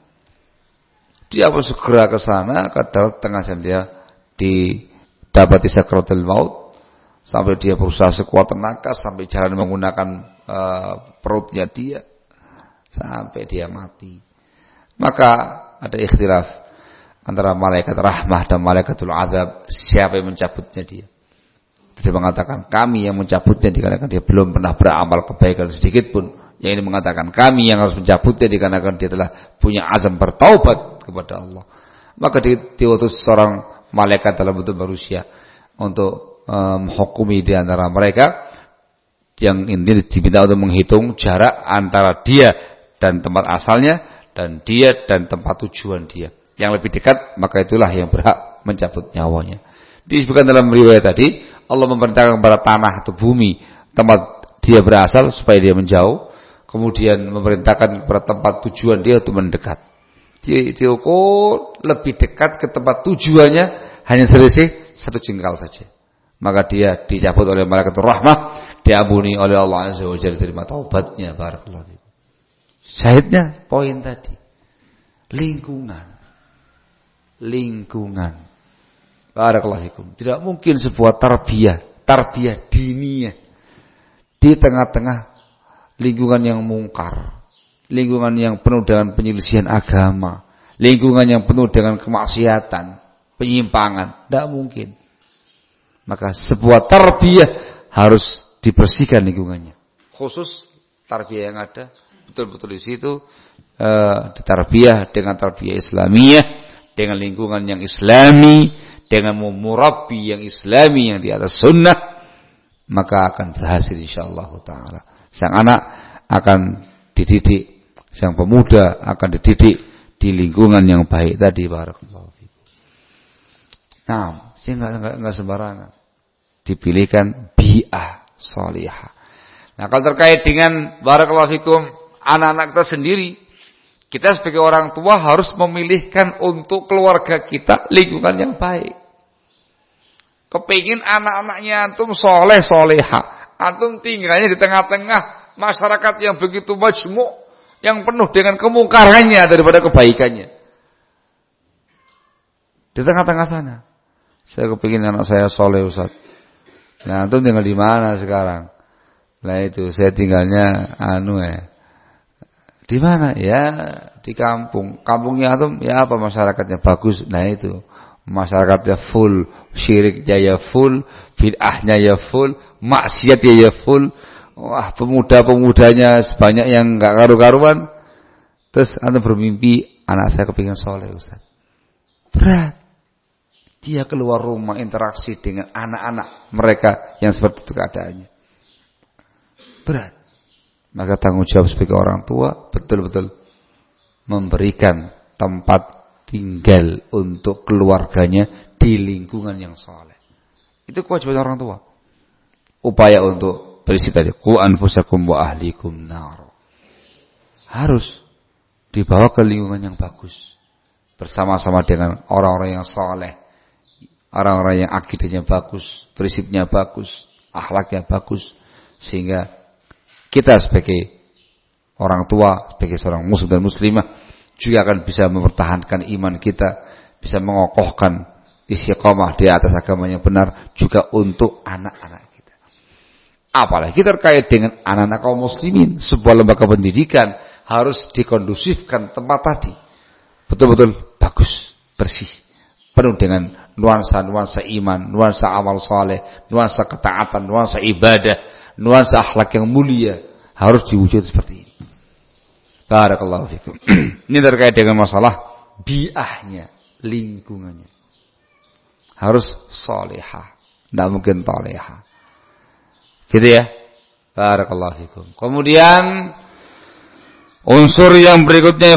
Dia pun segera ke sana, ke tengah sana dia didapati sakratul maut, sampai dia berusaha sekuat tenaga sampai jalan menggunakan uh, perutnya dia sampai dia mati. Maka ada ikhtilaf antara malaikat rahmah dan malaikatul azab, siapa yang mencabutnya dia. Dia mengatakan kami yang mencabutnya dikarenakan dia belum pernah beramal kebaikan sedikit pun. Yang ini mengatakan kami yang harus mencabutnya dikarenakan dia telah punya azam bertaubat kepada Allah. Maka diutus seorang malaikat dalam bentuk manusia untuk menghukumi um, di antara mereka, yang ini diminta untuk menghitung jarak antara dia dan tempat asalnya dan dia dan tempat tujuan dia. Yang lebih dekat maka itulah yang berhak mencabut nyawanya. Disebutkan dalam riwayat tadi, Allah memerintahkan kepada tanah atau bumi tempat dia berasal supaya dia menjauh, kemudian memerintahkan kepada tempat tujuan dia untuk mendekat. Dia diukur lebih dekat ke tempat tujuannya hanya selisih satu jengkal saja. Maka dia dicabut oleh malaikat rahmah, diampuni oleh Allah Azza wa Jalla, terima taubatnya. Barakallahu fikum. Syahidnya poin tadi. Lingkungan. Lingkungan. Barakallahu fikum. Tidak mungkin sebuah tarbiyah, tarbiyah diniyah di tengah-tengah lingkungan yang mungkar, lingkungan yang penuh dengan penyelisihan agama, lingkungan yang penuh dengan kemaksiatan, penyimpangan. Tidak mungkin. Maka sebuah tarbiyah harus dibersihkan lingkungannya. Khusus tarbiyah yang ada betul-betul di situ uh, ditarbiyah dengan tarbiyah Islamiyah, dengan lingkungan yang Islami, dengan murabbi yang Islami yang di atas sunnah, maka akan berhasil insyaallah taala. Sang anak akan dididik, sang pemuda akan dididik di lingkungan yang baik tadi. Barakallahu fikum. Nah, sehingga enggak enggak sembarangan dipilihkan bi'ah salihah. Nah, kalau terkait dengan barakallahu fikum anak-anak kita sendiri, kita sebagai orang tua harus memilihkan untuk keluarga kita lingkungan yang baik. Kepingin anak-anaknya antum soleh soleha, antum tinggalnya di tengah-tengah masyarakat yang begitu majmuk, yang penuh dengan kemungkarannya daripada kebaikannya. Di tengah-tengah sana, saya kepingin anak saya soleh Ustaz. Nah, antum tinggal di mana sekarang? Nah itu saya tinggalnya anu ya. Di mana? Ya di kampung. Kampungnya antum ya apa masyarakatnya bagus. Nah itu masyarakatnya full, syiriknya ya full, bid'ahnya ya full, maksiatnya ya full. Wah, pemuda-pemudanya sebanyak yang enggak karu-karuan. Terus antum bermimpi anak saya kepingin soleh Ustaz. Berat. Dia keluar rumah interaksi dengan anak-anak mereka yang seperti itu keadaannya. Berat. Maka tanggung jawab sebagai orang tua betul-betul memberikan tempat tinggal untuk keluarganya di lingkungan yang saleh. Itu kewajiban orang tua. Upaya untuk berisi tadi, qu anfusakum wa ahlikum nar. Harus dibawa ke lingkungan yang bagus. Bersama-sama dengan orang-orang yang saleh. Orang-orang yang akidahnya bagus, prinsipnya bagus, akhlaknya bagus, sehingga kita sebagai orang tua, sebagai seorang muslim dan muslimah juga akan bisa mempertahankan iman kita, bisa mengokohkan istiqamah di atas agama yang benar juga untuk anak-anak kita. Apalagi terkait dengan anak-anak kaum muslimin, sebuah lembaga pendidikan harus dikondusifkan tempat tadi. betul-betul bagus, bersih, penuh dengan nuansa-nuansa iman, nuansa amal saleh, nuansa ketaatan, nuansa ibadah, nuansa akhlak yang mulia, harus diwujud seperti ini. Barakallahu fikum. Ini terkait dengan masalah bi'ahnya, lingkungannya. Harus salihah, tidak mungkin talihah. Gitu ya. Barakallahu fikum. Kemudian unsur yang berikutnya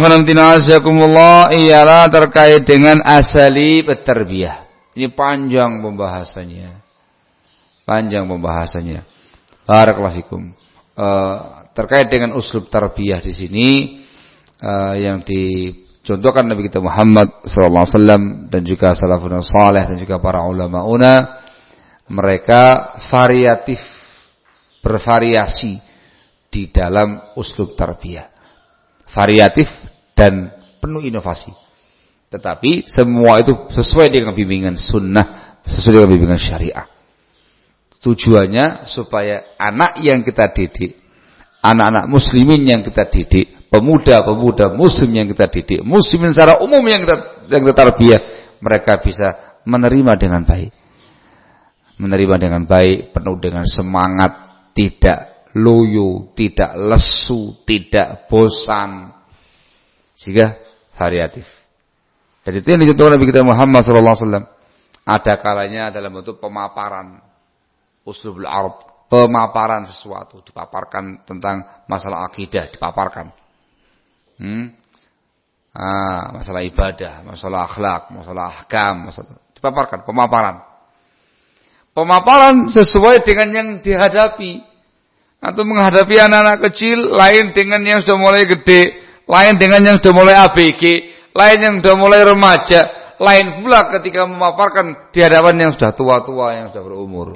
ialah terkait dengan asali tarbiyah. Ini panjang pembahasannya. Panjang pembahasannya. Barakallahu fikum. Uh, terkait dengan uslub tarbiyah di sini uh, yang dicontohkan Nabi kita Muhammad sallallahu alaihi wasallam dan juga salafun salih dan juga para ulamauna, mereka variatif, bervariasi di dalam uslub tarbiyah. Variatif dan penuh inovasi. Tetapi semua itu sesuai dengan bimbingan sunnah, sesuai dengan bimbingan syariah. Tujuannya supaya anak yang kita didik, anak-anak muslimin yang kita didik, pemuda-pemuda muslim yang kita didik, muslimin secara umum yang kita yang kita tarbiyah, mereka bisa menerima dengan baik. Menerima dengan baik, penuh dengan semangat, tidak loyo, tidak lesu, tidak bosan, sehingga variatif. Dan itu yang dicontohkan Nabi kita Muhammad sallallahu alaihi wasallam. Ada kalanya dalam bentuk pemaparan, uslubul arab, pemaparan sesuatu, dipaparkan tentang masalah akidah, dipaparkan. Hmm? Ah, masalah ibadah, masalah akhlak, masalah ahkam, masalah, dipaparkan, pemaparan. Pemaparan sesuai dengan yang dihadapi. Atau menghadapi anak-anak kecil, lain dengan yang sudah mulai gede, lain dengan yang sudah mulai A B G, lain yang sudah mulai remaja, lain pula ketika memaparkan di hadapan yang sudah tua-tua, yang sudah berumur.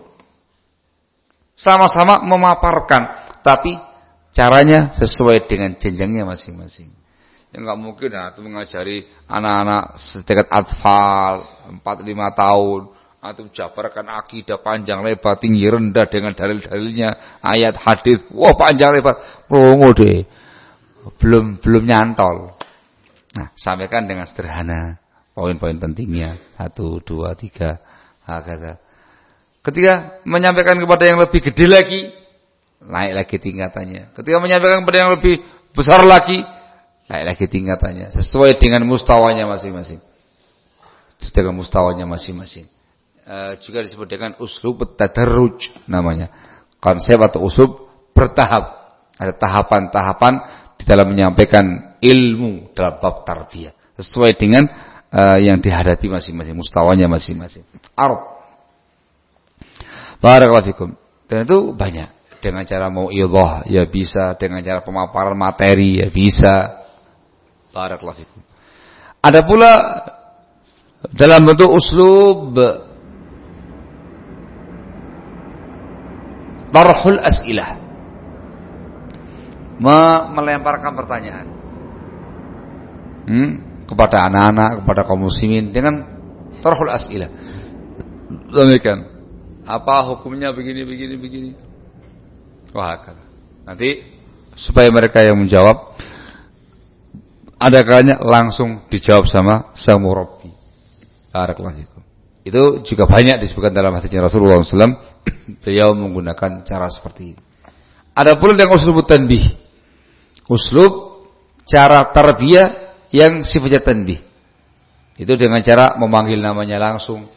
Sama-sama memaparkan, tapi caranya sesuai dengan jenjangnya masing-masing. Yang enggak mungkin nah, itu mengajari anak-anak setingkat atfal empat lima tahun, atau jabarkan akidah panjang lebar tinggi rendah dengan dalil-dalilnya, ayat hadis, wah panjang lebar, prongo deh, belum belum nyantol. Nah, sampaikan dengan sederhana poin-poin pentingnya, satu, dua, tiga, kata. Ketika menyampaikan kepada yang lebih gede lagi, naik lagi tingkatannya. Ketika menyampaikan kepada yang lebih besar lagi, naik lagi tingkatannya. Sesuai dengan mustawanya masing-masing. Sesuai dengan mustawanya masing-masing. E, juga disebut dengan uslub tadarruj namanya. Konsep atau uslub bertahap. Ada tahapan-tahapan di dalam menyampaikan ilmu dalam bab tarbiyah. Sesuai dengan e, yang dihadapi masing-masing, mustawanya masing-masing. Arab. Barakallahu fikum. Dan itu banyak. Dengan cara mau'idhah ya bisa, dengan cara pemaparan materi ya bisa. Barakallahu fikum. Ada pula dalam bentuk uslub tarhul as'ilah. Melemparkan pertanyaan. Hmm, kepada anak-anak, kepada kaum muslimin dengan tarhul as'ilah. Demikian. Apa hukumnya begini, begini, begini. Wah, nanti supaya mereka yang menjawab, ada kalanya langsung dijawab sama sang murabbi. Barakallahu fikum. Itu juga banyak disebutkan dalam hadisnya Rasulullah shallallahu alaihi wasallam. Beliau menggunakan cara seperti ini. Ada pula yang uslub tanbih. Uslub cara tarbiyah yang sifatnya tanbih. Itu dengan cara memanggil namanya langsung.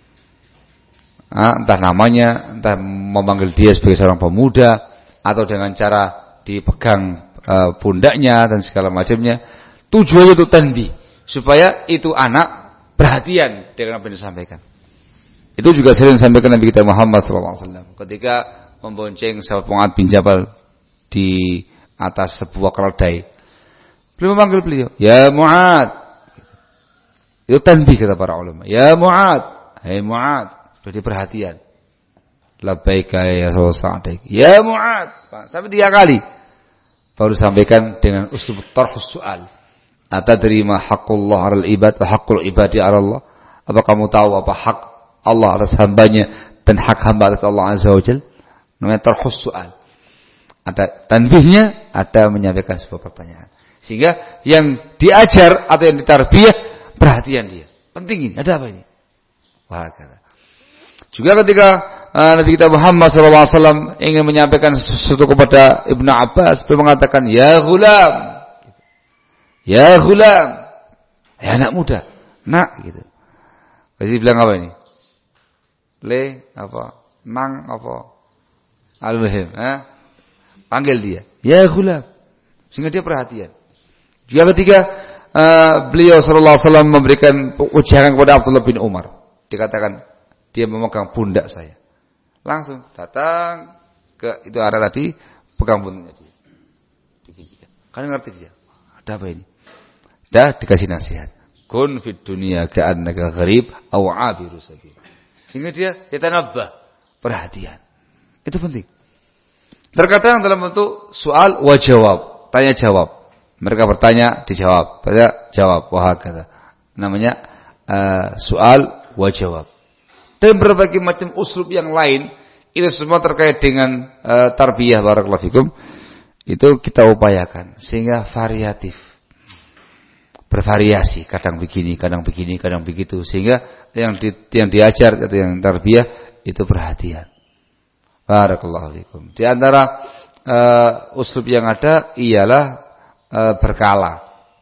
Entah namanya, entah memanggil dia sebagai seorang pemuda, atau dengan cara dipegang uh, pundaknya dan segala macamnya. Tujuannya itu tanbih, supaya itu anak perhatian dengan apa yang disampaikan. Itu juga sering disampaikan Nabi kita Muhammad sallallahu alaihi wasallam ketika membonceng sahabat Mu'adz bin Jabal di atas sebuah keledai. Beliau memanggil beliau, "Ya Mu'adz." Itu tanbih kata para ulama. "Ya Mu'adz, hai Mu'adz." Jadi perhatian. Labbaika ya Rasulullah. Ya Mu'adz. Sampai tiga kali. Baru sampaikan dengan uslub tarhus su'al. Atadri ma haqqullah 'alal ibad wa haqqul ibadi 'ala Allah? Apa kamu tahu apa hak Allah atas hambanya dan hak hamba atas Allah Azza wa Jalla? Namanya tarhus su'al. Ada tanbihnya, ada menyampaikan sebuah pertanyaan. Sehingga yang diajar atau yang ditarbiyah perhatian dia. Penting ini, ada apa ini? Wah, kata. Juga ketika uh, Nabi kita Muhammad shallallahu alaihi wasallam ingin menyampaikan sesuatu kepada Ibnu Abbas, beliau mengatakan, "Ya ghulam, ya ghulam, ya anak muda, nak," gitu. Pasti bilang apa ini? Le apa? Mang apa? Al-muhim, eh? Panggil dia, "Ya ghulam." Sehingga dia perhatian. Juga ketika uh, beliau sallallahu alaihi wasallam memberikan ujangan kepada Abdullah bin Umar, dikatakan dia memegang pundak saya. Langsung datang ke itu area tadi, pegang pundaknya dia. Digigit. Kan ngerti dia. Ada apa ini? Dah dikasih nasihat. Kun fid dunya ka'annaka gharib aw 'abiru sabil. Sehingga dia yatanabbah, perhatian. Itu penting. Terkadang dalam bentuk soal wa jawab, tanya jawab. Mereka bertanya, dijawab. Pada jawab, wah kata. Namanya uh, soal wa jawab. Dan berbagai macam uslub yang lain, itu semua terkait dengan uh, tarbiyah barakallahu fikum. Itu kita upayakan sehingga variatif. Bervariasi, kadang begini, kadang begini, kadang begitu, sehingga yang di, yang diajar atau yang tarbiyah itu perhatian. Barakallahu fikum. Di antara uh, uslub yang ada ialah uh, berkala.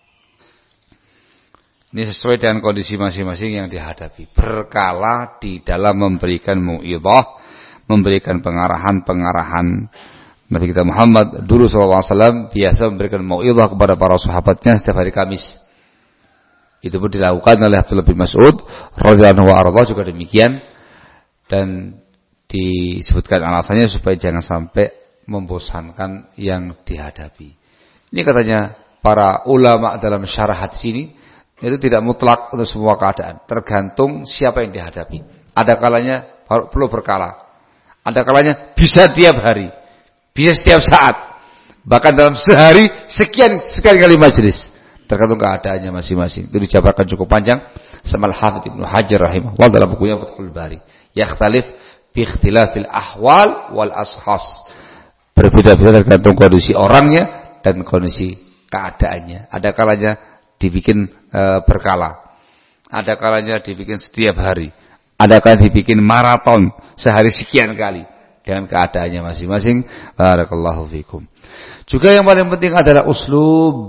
Ini sesuai dengan kondisi masing-masing yang dihadapi. Berkala di dalam memberikan mu'idhah, memberikan pengarahan-pengarahan. Nabi kita Muhammad dulu sallallahu alaihi wasallam biasa memberikan mu'idhah kepada para sahabatnya setiap hari Kamis. Itu pun dilakukan oleh Abdullah bin Mas'ud radhiyallahu anhu juga demikian, dan disebutkan alasannya supaya jangan sampai membosankan yang dihadapi. Ini katanya para ulama dalam syarah hadis ini, itu tidak mutlak untuk semua keadaan, tergantung siapa yang dihadapi. Ada kalanya perlu berkala, ada kalanya bisa tiap hari, bisa setiap saat, bahkan dalam sehari sekian sekian kali majelis. Tergantung keadaannya masing-masing. Itu dijabarkan cukup panjang sama Al-Hafidz Ibnu Hajar rahimahullah dalam bukunya Fathul Bari. Yakhtalif bi ikhtilafil ahwal wal ashas. Berbeda-beda tergantung kondisi orangnya dan kondisi keadaannya. Ada kalanya dibikin e, berkala. Ada kalanya dibikin setiap hari. Ada kalanya dibikin maraton sehari sekian kali dengan keadaannya masing-masing. Barakallahu fikum. Juga yang paling penting adalah uslub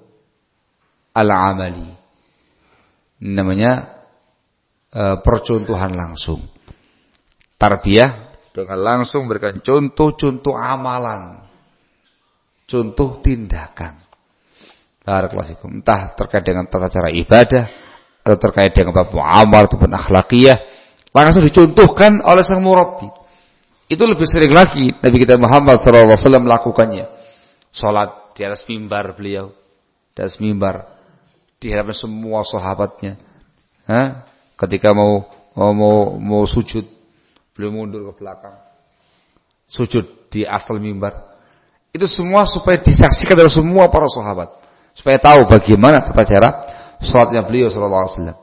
al-amali, namanya e, percontohan langsung. Tarbiyah dengan langsung berikan contoh-contoh amalan, contoh tindakan. Barakallahu fikum. Entah terkait dengan tata cara ibadah atau terkait dengan bab muamalah ataupun akhlakiyah, langsung dicontohkan oleh sang murabbi. Itu lebih sering lagi Nabi kita Muhammad sallallahu alaihi wasallam melakukannya. Salat di atas mimbar beliau, di atas mimbar di hadapan semua sahabatnya. Hah? Ketika mau mau mau sujud, beliau mundur ke belakang. Sujud di asal mimbar. Itu semua supaya disaksikan oleh semua para sahabat, supaya tahu bagaimana tata cara salatnya beliau sallallahu alaihi wasallam.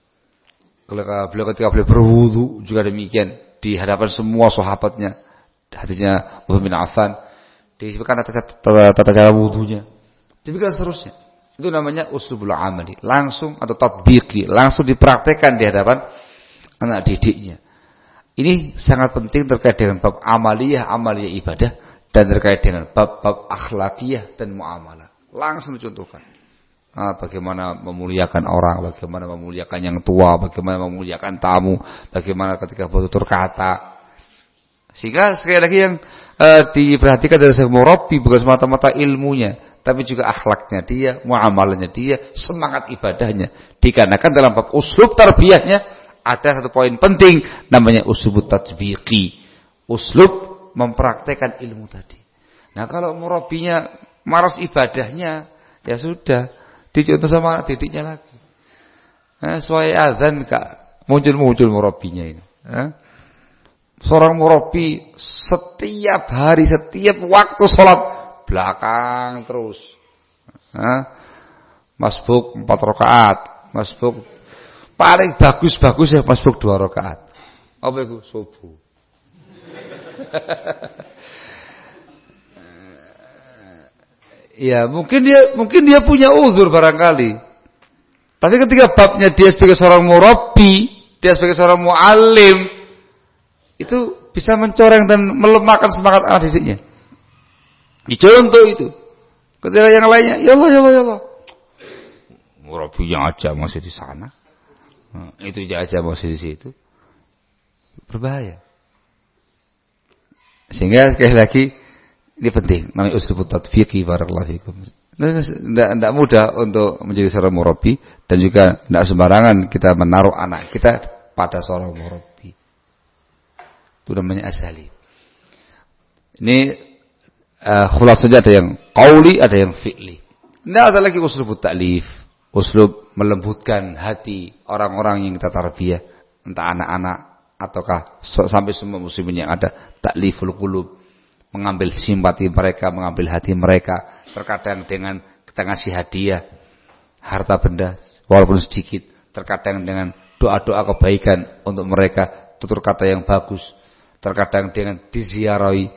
Beliau ketika beliau berwudu juga demikian di hadapan semua sahabatnya. Hadisnya Utsman bin Affan disebutkan tata, tata, tata cara wudunya. Demikian seterusnya. Itu namanya uslubul amali, langsung atau tatbiqi, langsung dipraktekkan di hadapan anak didiknya. Ini sangat penting terkait dengan bab amaliyah, amaliyah ibadah, dan terkait dengan bab-bab akhlakiyah dan muamalah. Langsung dicontohkan. Nah, bagaimana memuliakan orang, bagaimana memuliakan yang tua, bagaimana memuliakan tamu, bagaimana ketika bertutur kata. Sehingga sekali lagi yang uh, diperhatikan dari sang murabbi bukan semata-mata ilmunya, tapi juga akhlaknya dia, muamalahnya dia, semangat ibadahnya. Dikarenakan dalam bab uslub tarbiyahnya ada satu poin penting, namanya uslub tatbiqi. Uslub mempraktekkan ilmu tadi. Nah, kalau murabbinya malas ibadahnya, ya sudah, dicontoh sama anak didiknya lagi. Nah, suai azan kak muncul-muncul murabbinya ini. Nah, seorang murabbi setiap hari, setiap waktu sholat belakang terus. Hah? Masbuk empat rakaat, masbuk paling bagus-bagus ya masbuk dua rakaat. Apa itu? Subuh. Ya, mungkin dia mungkin dia punya uzur barangkali. Tapi ketika babnya dia sebagai seorang murabbi, dia sebagai seorang muallim, itu bisa mencoreng dan melemahkan semangat anak didiknya. Dicontoh itu. Ketika yang lainnya, ya Allah, ya Allah, ya Allah. Murabbinya aja masih di sana. Nah, itu aja masih di situ. Berbahaya. Sehingga sekali lagi ini penting, namanya uslubut tatfiqi barakallahu fikum. Tidak mudah untuk menjadi seorang murabbi dan juga tidak sembarangan kita menaruh anak kita pada seorang murabbi. Itu namanya asali. Ini uh, khulasanya ada yang qauli, ada yang fi'li. Tidak ada lagi uslubut ta'lif, uslub melembutkan hati orang-orang yang kita tarbiyah, entah anak-anak ataukah sampai semua muslimin yang ada, ta'liful qulub, mengambil simpati mereka, mengambil hati mereka. Terkadang dengan kita ngasih hadiah harta benda walaupun sedikit, terkadang dengan doa-doa kebaikan untuk mereka, tutur kata yang bagus, terkadang dengan diziarahi.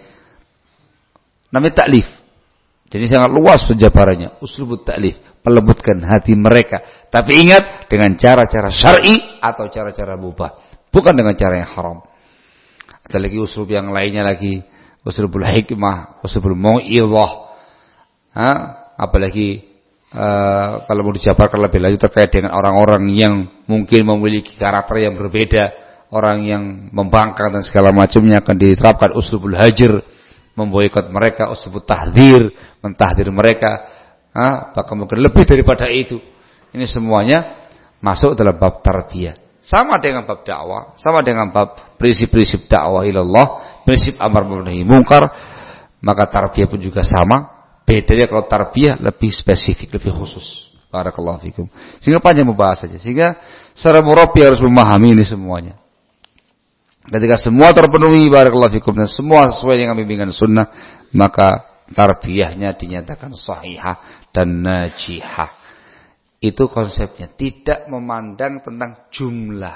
Namanya taklif. Jadi sangat luas penjabarannya. Uslubut taklif, melembutkan hati mereka. Tapi ingat, dengan cara-cara syar'i atau cara-cara mubah, bukan dengan cara yang haram. Ada lagi uslub yang lainnya lagi, uslubul hikmah, uslubul mau'izah. Ha? Apalagi uh, kalau mau dijabarkan lebih lanjut terkait dengan orang-orang yang mungkin memiliki karakter yang berbeda, orang yang membangkang dan segala macamnya, akan diterapkan uslubul hajr, memboikot mereka, uslubut tahdzir, mentahdir mereka, ha? Bahkan mungkin lebih daripada itu. Ini semuanya masuk dalam bab tarbiyah. Sama dengan bab dakwah, sama dengan bab prinsip-prinsip dakwah ilallah, prinsip amar ma'ruf nahi munkar, maka tarbiyah pun juga sama. Bedanya kalau tarbiyah lebih spesifik, lebih khusus. Barakallahu fikum. Sehingga panjang membahas saja. Sehingga secara murabbi harus memahami ini semuanya. Ketika semua terpenuhi barakallahu fikum dan semua sesuai dengan bimbingan sunnah, maka tarbiyahnya dinyatakan sahihah dan najihah. Itu konsepnya, tidak memandang tentang jumlah.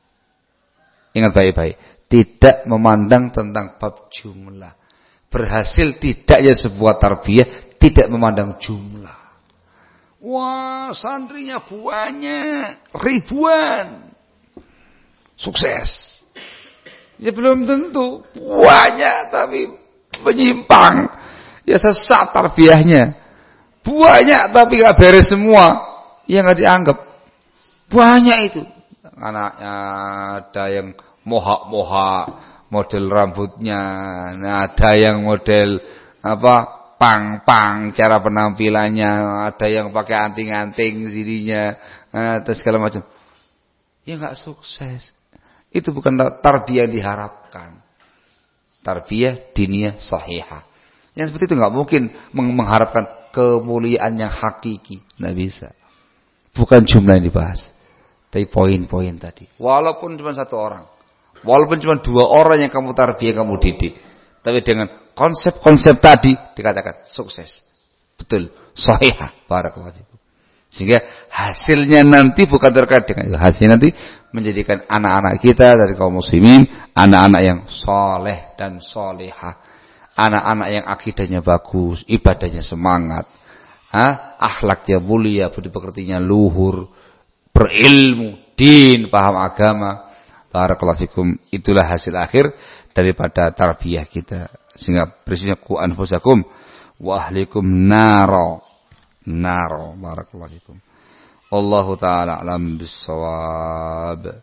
Ingat baik-baik, tidak memandang tentang bab jumlah. Berhasil tidaknya sebuah tarbiyah tidak memandang jumlah. Wah, santrinya banyak, ribuan, sukses. Ya belum tentu banyak tapi menyimpang, ya sesat tarbiyahnya. Banyak tapi gak beres semua. Ya nggak dianggap. Banyak itu. Anaknya ada yang mohak-mohak model rambutnya, nah, ada yang model apa pang-pang cara penampilannya, ada yang pakai anting-anting sininya, nah, dan segala macam. Ya nggak sukses. Itu bukan tarbiyah yang diharapkan. Tarbiyah diniyah sahihah. Yang seperti itu nggak mungkin mengharapkan kemuliaan yang hakiki, nggak bisa. Bukan jumlah yang dibahas, tapi poin-poin tadi. Walaupun cuma satu orang, walaupun cuma dua orang yang kamu tarbiyah, kamu didik, tapi dengan konsep-konsep tadi dikatakan sukses, betul, sahihah, barakallahu fikum. Sehingga hasilnya nanti bukan terkait dengan itu. Hasilnya nanti menjadikan anak-anak kita dari kaum muslimin anak-anak yang soleh dan solehah, anak-anak yang akidahnya bagus, ibadahnya semangat. Ha? Akhlaknya mulia, budi pekertinya luhur, berilmu, din, paham agama. Barakallahu fikum. Itulah hasil akhir daripada tarbiyah kita. Sehingga prinsipnya ku anfusakum wa ahlikum naro. Naro. Barakallahu fikum. Wallahu ta'ala alam bissawab.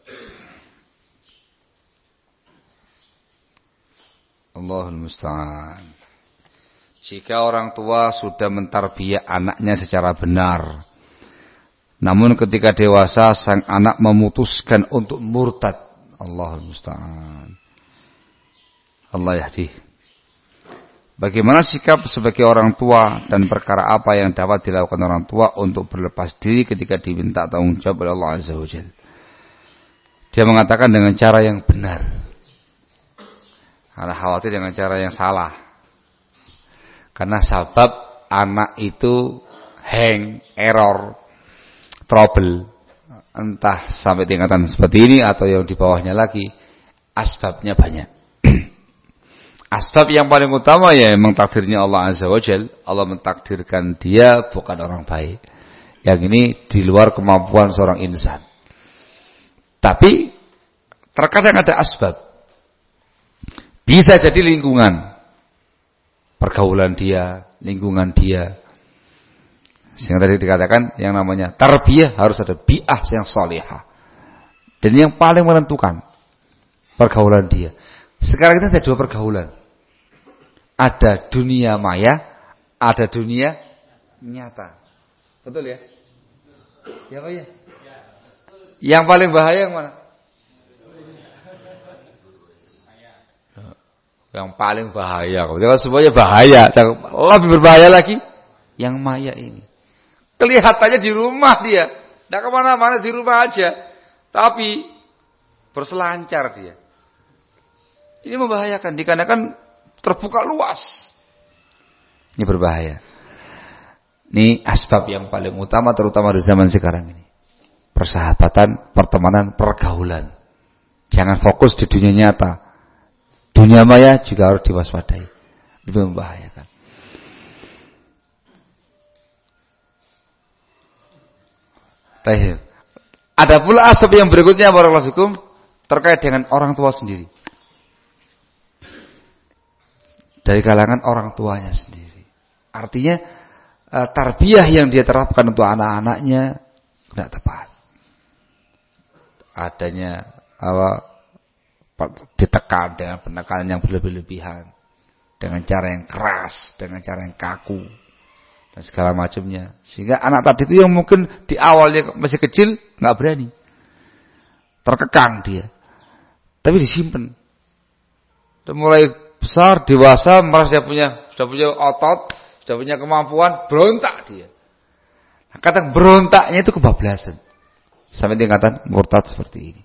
Allahul musta'an. Jika orang tua sudah mentarbiyah anaknya secara benar, namun ketika dewasa sang anak memutuskan untuk murtad, Allahul musta'an. Allah yahdi. Bagaimana sikap sebagai orang tua dan perkara apa yang dapat dilakukan orang tua untuk berlepas diri ketika diminta tanggung jawab oleh Allah Azza wa Jalla? Dia mengatakan dengan cara yang benar. Karena khawatir dengan cara yang salah. Karena sebab anak itu hang, error, trouble. Entah sampai tingkatan seperti ini atau yang di bawahnya lagi. Asbabnya banyak. Asbab yang paling utama ya memang takdirnya Allah Azza wa Jalla. Allah mentakdirkan dia bukan orang baik. Yang ini di luar kemampuan seorang insan. Tapi terkadang ada asbab. Bisa jadi lingkungan. Pergaulan dia, lingkungan dia. Sehingga tadi dikatakan yang namanya tarbiyah harus ada bi'ah yang salihah. Dan yang paling menentukan pergaulan dia. Sekarang kita ada dua pergaulan. Ada dunia maya, ada dunia nyata. Betul ya? Ya Pak ya? Yang paling bahaya yang mana? Yang paling bahaya. Kalau semuanya bahaya, lebih berbahaya lagi yang maya ini. Kelihatannya di rumah dia, tidak kemana-mana, di rumah aja, tapi berselancar dia. Ini membahayakan, dikarenakan terbuka luas. Ini berbahaya. Ini asbab yang paling utama, terutama di zaman sekarang ini. Persahabatan, pertemanan, pergaulan. Jangan fokus di dunia nyata. Dunia maya juga harus diwaspadai. Itu membahayakan. Baik. Ada pula asbab yang berikutnya barakallahu fikum terkait dengan orang tua sendiri. Dari kalangan orang tuanya sendiri. Artinya tarbiyah yang dia terapkan untuk anak-anaknya tidak tepat. Adanya apa ditekan dengan penekanan yang berlebih-lebihan, dengan cara yang keras, dengan cara yang kaku dan segala macamnya. Sehingga anak tadi itu yang mungkin di awalnya masih kecil nggak berani, terkekang dia, tapi disimpan. Dan mulai besar, dewasa, merasa dia punya sudah punya otot, sudah punya kemampuan, berontak dia. Nah, kata berontaknya itu kebablasan. Sampai tingkatan murtad seperti ini.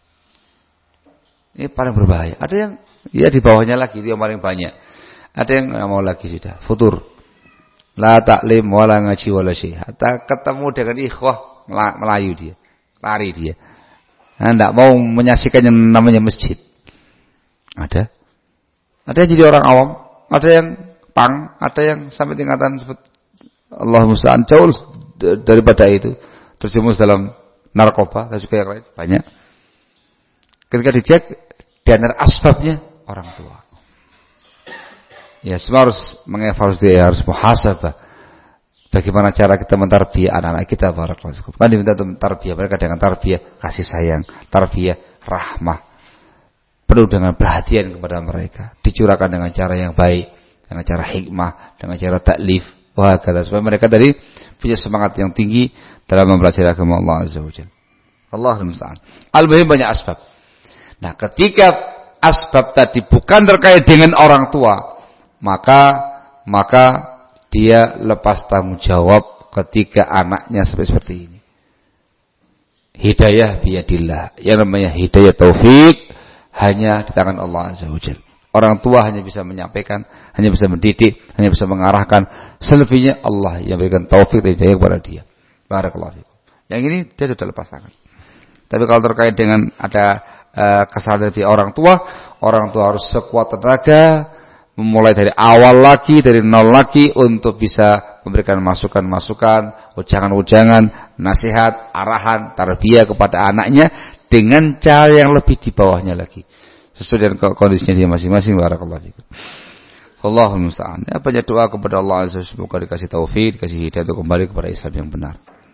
Ini paling berbahaya. Ada yang ya di bawahnya lagi, itu yang paling banyak. Ada yang nggak mau lagi sudah, futur. La taklim wala ngaji wala syekh. Hatta ketemu dengan ikhwah melayu dia, lari dia. Nah, enggak mau menyaksikan yang namanya masjid. Ada. Ada yang jadi orang awam, ada yang pang, ada yang sampai tingkatan seperti Allah musta'an jauh daripada itu, terjerumus dalam narkoba dan juga yang lain banyak. Ketika dicek di antara asbabnya orang tua. Ya, semua harus mengevaluasi, harus muhasabah. Bagaimana cara kita mentarbiyah anak-anak kita, barakallahu. Kan diminta untuk tarbiyah mereka dengan tarbiyah kasih sayang, tarbiyah rahmah. Penuh dengan perhatian kepada mereka, dicurahkan dengan cara yang baik, dengan cara hikmah, dengan cara taklif, wah kata supaya mereka tadi punya semangat yang tinggi dalam mempelajari agama Allah Azza wa Jalla. Allahul musta'an. Al-muhim banyak asbab. Nah, ketika asbab tadi bukan terkait dengan orang tua, maka maka dia lepas tanggung jawab ketika anaknya seperti seperti ini. Hidayah biyadillah. Yang namanya hidayah taufik hanya di tangan Allah Azza wa Jalla. Orang tua hanya bisa menyampaikan, hanya bisa mendidik, hanya bisa mengarahkan. Selebihnya Allah yang berikan taufik dan hidayah kepada dia. Barakallahu fikum. Yang ini dia sudah lepas tangan. Tapi kalau terkait dengan ada uh, kesalahan dari orang tua, orang tua harus sekuat tenaga, memulai dari awal lagi, dari nol lagi untuk bisa memberikan masukan-masukan, ujangan-ujangan, nasihat, arahan, tarbiyah kepada anaknya dengan cara yang lebih di bawahnya lagi. Sesuai dengan kondisinya dia masing-masing. Barakallahu fikum. Allahumma musta'an. Ya, banyak doa kepada Allah Azza wa Jalla, semoga dikasih taufik, dikasih hidayah untuk kembali kepada Islam yang benar.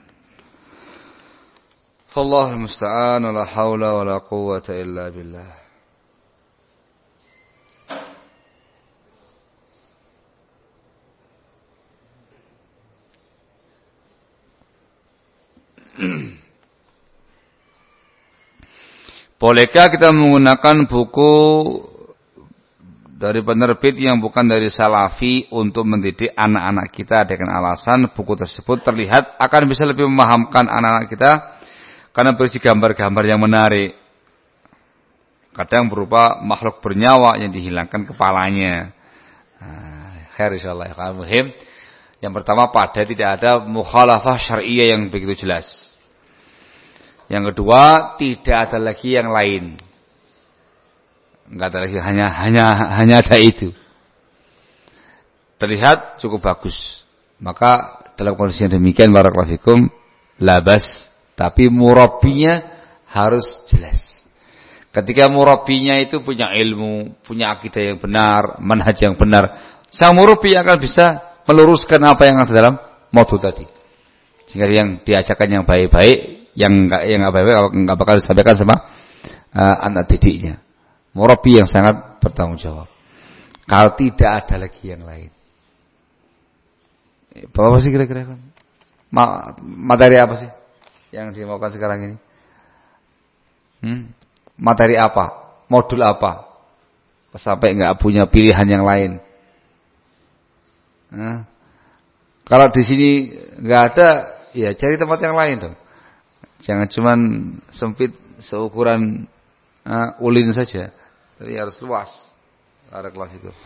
Allahumma musta'an, la haula wala quwwata illa billah. Bolehkah kita menggunakan buku dari penerbit yang bukan dari salafi untuk mendidik anak-anak kita dengan alasan buku tersebut terlihat akan bisa lebih memahamkan anak-anak kita karena berisi gambar-gambar yang menarik. Kadang berupa makhluk bernyawa yang dihilangkan kepalanya. Nah, khair insyaallah. Muhim. Yang pertama, pada tidak ada mukhalafah syariah yang begitu jelas. Yang kedua, tidak ada lagi yang lain. enggak ada lagi, hanya hanya hanya ada itu. Terlihat cukup bagus. Maka dalam kondisi yang demikian barakallahu fikum labas, tapi murabbinya harus jelas. Ketika murabbinya itu punya ilmu, punya akidah yang benar, manhaj yang benar, sang murabbi akan bisa meluruskan apa yang ada dalam modul tadi. Sehingga yang diajarkan yang baik-baik, yang enggak yang enggak baik-baik enggak bakal disampaikan sama uh, anak didiknya. Murabbi yang sangat bertanggung jawab. Kalau tidak ada lagi yang lain. Bapak sih kira-kira Ma, materi apa sih yang dimaukan sekarang ini? Hmm? Materi apa? Modul apa? Sampai enggak punya pilihan yang lain. Nah, kalau di sini enggak ada, ya cari tempat yang lain dong. Jangan cuman sempit seukuran uh, ulin saja. Tapi harus luas. Ada kelas itu.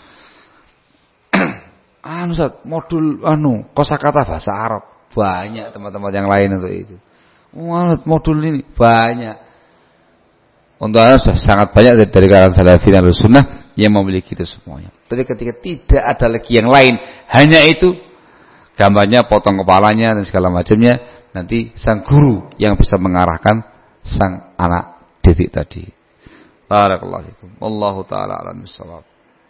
Anu Ustaz, modul anu kosakata bahasa Arab. Banyak teman-teman yang lain untuk itu. Wah, modul ini banyak. Untuk anda sudah sangat banyak dari kalangan salafin dan sunnah yang memiliki itu semuanya. Tapi ketika tidak ada lagi yang lain, hanya itu, gambarnya potong kepalanya dan segala macamnya, nanti sang guru yang bisa mengarahkan sang anak didik tadi. Barakallahu fikum. Wallahu taala a'lam bissawab.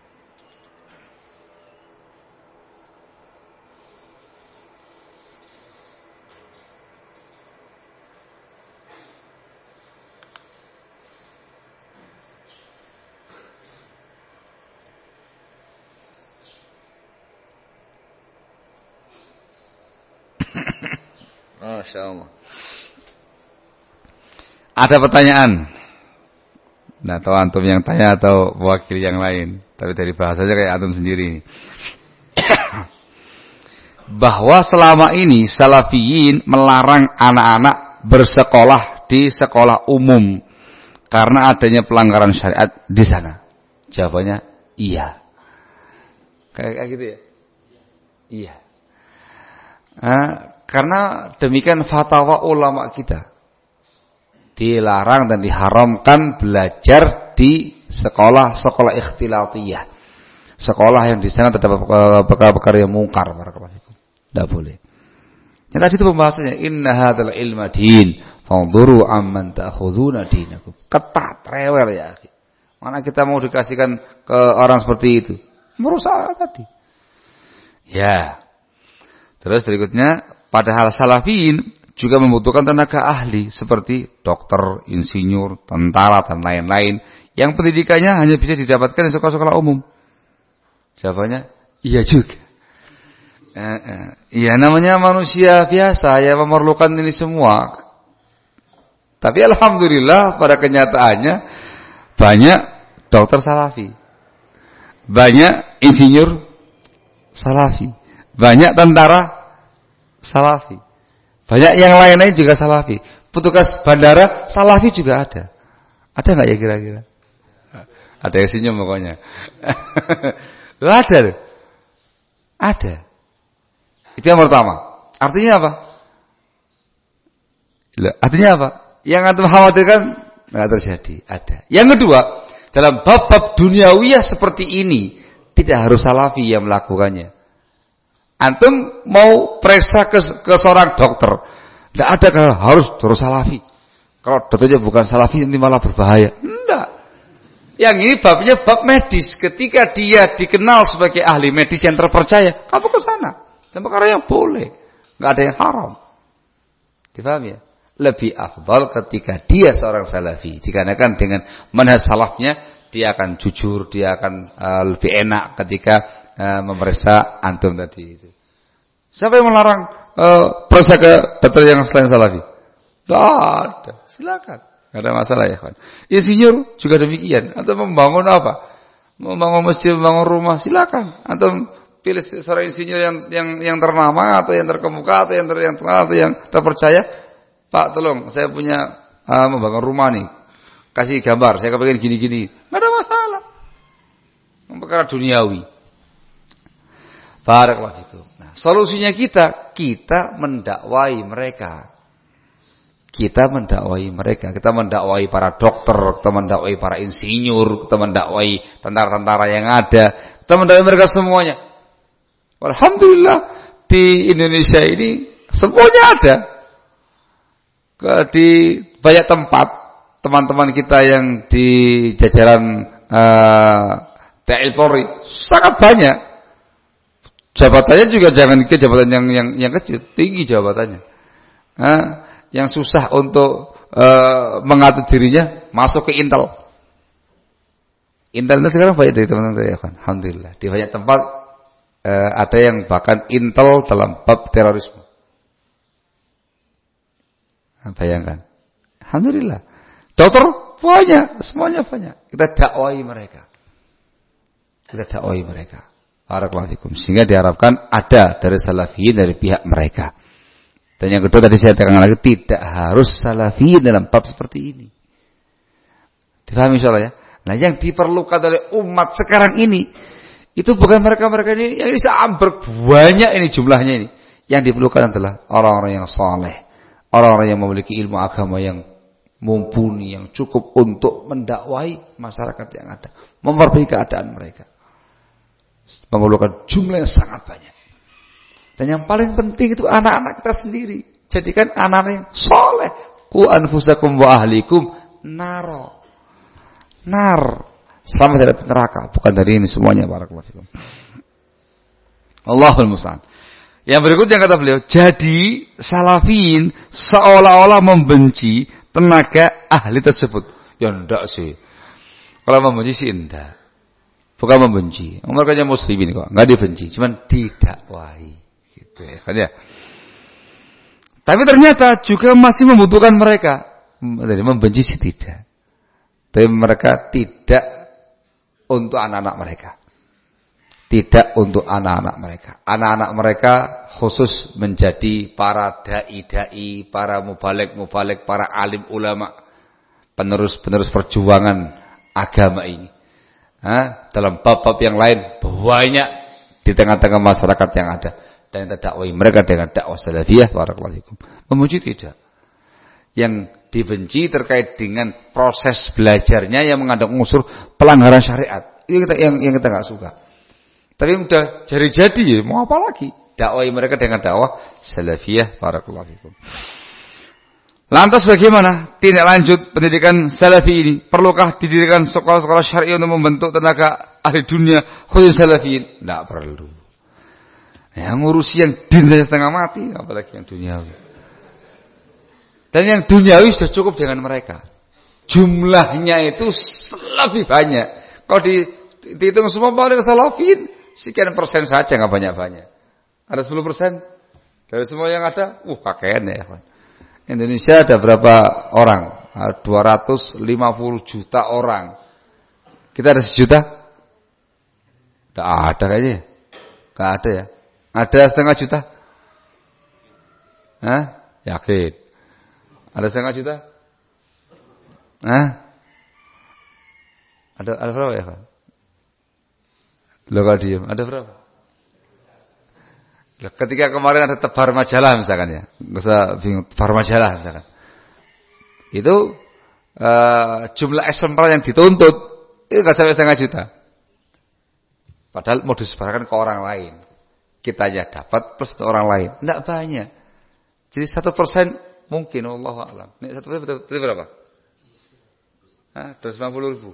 Masya Allah. Ada pertanyaan? Nah, tahu antum yang tanya atau wakil yang lain? Tapi dari bahasanya kayak antum sendiri. Bahwa selama ini salafiyin melarang anak-anak bersekolah di sekolah umum karena adanya pelanggaran syariat di sana. Jawabannya iya. Kayak, kayak gitu ya? Iya. Nah, karena demikian fatwa ulama kita. Dilarang dan diharamkan belajar di sekolah-sekolah ikhtilatiyah. Sekolah yang di sana terdapat perkara-perkara yang mungkar. Tidak boleh. Yang tadi itu pembahasannya. Inna hadzal ilma din. Fanzuru amman ta'khuduna dinakum. Ketat, rewel ya. Mana kita mau dikasihkan ke orang seperti itu? Merusak tadi. Ya. Terus berikutnya. Padahal salafiyin juga membutuhkan tenaga ahli seperti dokter, insinyur, tentara dan lain-lain yang pendidikannya hanya bisa didapatkan di sekolah-sekolah umum. Jawabannya iya juga. Iya, namanya manusia biasa ya memerlukan ini semua. Tapi alhamdulillah pada kenyataannya banyak dokter salafi, banyak insinyur salafi, banyak tentara salafi. Banyak yang lain-lain juga salafi. Petugas bandara salafi juga ada. Ada enggak ya kira-kira? Ada yang senyum pokoknya. Ada. Ada. Itu yang pertama. Artinya apa? Artinya apa? Yang antum khawatirkan enggak terjadi. Ada. Yang kedua, dalam bab-bab duniawiyah seperti ini tidak harus salafi yang melakukannya. Antum mau periksa ke, ke seorang dokter, tidak ada kalau harus terus salafi. Kalau dokternya bukan salafi nanti malah berbahaya. Tidak. Yang ini babnya bab medis. Ketika dia dikenal sebagai ahli medis yang terpercaya, kamu ke sana. Dan perkara yang boleh, nggak ada yang haram. Dipaham ya? Lebih afdal ketika dia seorang salafi, dikarenakan dengan manhaj salafnya dia akan jujur, dia akan uh, lebih enak ketika Uh, memeriksa antum tadi itu. Siapa yang melarang uh, periksa ke dokter yang selain salafi? Tidak ada. Silakan. Tidak ada masalah ya kawan. Insinyur juga demikian. Atau membangun apa? Membangun masjid, membangun rumah, silakan. Atau pilih seorang insinyur yang yang yang ternama atau yang terkemuka atau yang ter, yang terkenal atau yang terpercaya. Pak, tolong, saya punya uh, membangun rumah nih. Kasih gambar, saya kepengen gini-gini. Tidak ada masalah. Perkara duniawi. Barakallahu fikum. Nah, solusinya kita, kita mendakwai mereka. Kita mendakwai mereka, kita mendakwai para dokter, kita mendakwai para insinyur, kita mendakwai tentara-tentara yang ada, kita mendakwai mereka semuanya. Alhamdulillah di Indonesia ini semuanya ada. Di banyak tempat teman-teman kita yang di jajaran uh, T N I Polri sangat banyak. Jabatannya juga jangan ke jabatan yang yang yang kecil, tinggi jabatannya. Nah, yang susah untuk uh, mengatur dirinya masuk ke Intel. Intel itu sekarang banyak dari teman-teman saya, kan. Alhamdulillah. Di banyak tempat uh, ada yang bahkan Intel dalam bab terorisme. Nah, bayangkan. Alhamdulillah. Dokter banyak, semuanya banyak. Kita dakwai mereka. Kita dakwai mereka. Barakallahu fikum. Sehingga diharapkan ada dari salafiyin dari pihak mereka. Dan yang kedua tadi saya tekankan lagi, tidak harus salafi dalam bab seperti ini. Difahami insyaallah ya. Nah, yang diperlukan oleh umat sekarang ini itu bukan mereka-mereka ini yang bisa ambruk banyak ini jumlahnya ini. Yang diperlukan adalah orang-orang yang saleh, orang-orang yang memiliki ilmu agama yang mumpuni, yang cukup untuk mendakwai masyarakat yang ada, memperbaiki keadaan mereka. Memerlukan jumlah yang sangat banyak. Dan yang paling penting itu anak-anak kita sendiri. Jadikan anak-anak yang soleh. Qu anfusakum wa ahlikum naro. Nar. Selamat dari neraka. Bukan dari ini semuanya. Barakallahu fikum. Allahul musta'an. Yang berikutnya kata beliau. Jadi salafin seolah-olah membenci tenaga ahli tersebut. Ya enggak sih. Kalau membenci sih enggak. Bukan membenci. Mereka hanya muslimin kok. Enggak dibenci. Cuman didakwai. Kan ya. Tapi ternyata juga masih membutuhkan mereka. Jadi membenci sih tidak. Tapi mereka tidak untuk anak-anak mereka. Tidak untuk anak-anak mereka. Anak-anak mereka khusus menjadi para dai-dai, para mubalik-mubalik, para alim ulama, penerus-penerus perjuangan agama ini. Hah? Dalam bab-bab yang lain banyak di tengah-tengah masyarakat yang ada. Dan kita dakwai mereka dengan dakwah salafiyah. Barakallahu fikum. Memuji tidak. Yang dibenci terkait dengan proses belajarnya yang mengandung unsur pelanggaran syariat. Itu kita yang yang kita nggak suka. Tapi udah jadi-jadi, mau apa lagi? Dakwai mereka dengan dakwah salafiyah. Barakallahu fikum. Lantas bagaimana tindak lanjut pendidikan salafi ini? Perlukah didirikan sekolah-sekolah syar'i untuk membentuk tenaga ahli dunia khusus salafiyin? Tidak perlu. Yang ngurusi yang din saja setengah mati, apalagi yang duniawi. Dan yang duniawi sudah cukup dengan mereka. Jumlahnya itu lebih banyak. Kalau di, dihitung semua balik salafin, sekian persen saja, nggak banyak-banyak. Ada sepuluh persen dari semua yang ada, uh pakaian ya. Indonesia ada berapa orang? dua ratus lima puluh juta orang. Kita ada sejuta? Tidak ada kayaknya. Nggak ada ya. Ada setengah juta? Hah? Yakin? Ada setengah juta? Hah? Ada, ada berapa ya, Pak? Lo kalau diem, ada berapa? Loh, ketika kemarin ada tebar majalah misalkan ya. Nggak usah bingung, tebar majalah misalkan. Itu uh, jumlah eksemplar yang dituntut itu nggak sampai setengah juta. Padahal mau disebarkan ke orang lain. Kita aja dapat plus orang lain. Tidak banyak. Jadi satu persen mungkin. Wallahu a'lam. Ini satu persen betul, betul berapa? Hah? dua ratus lima puluh ribu.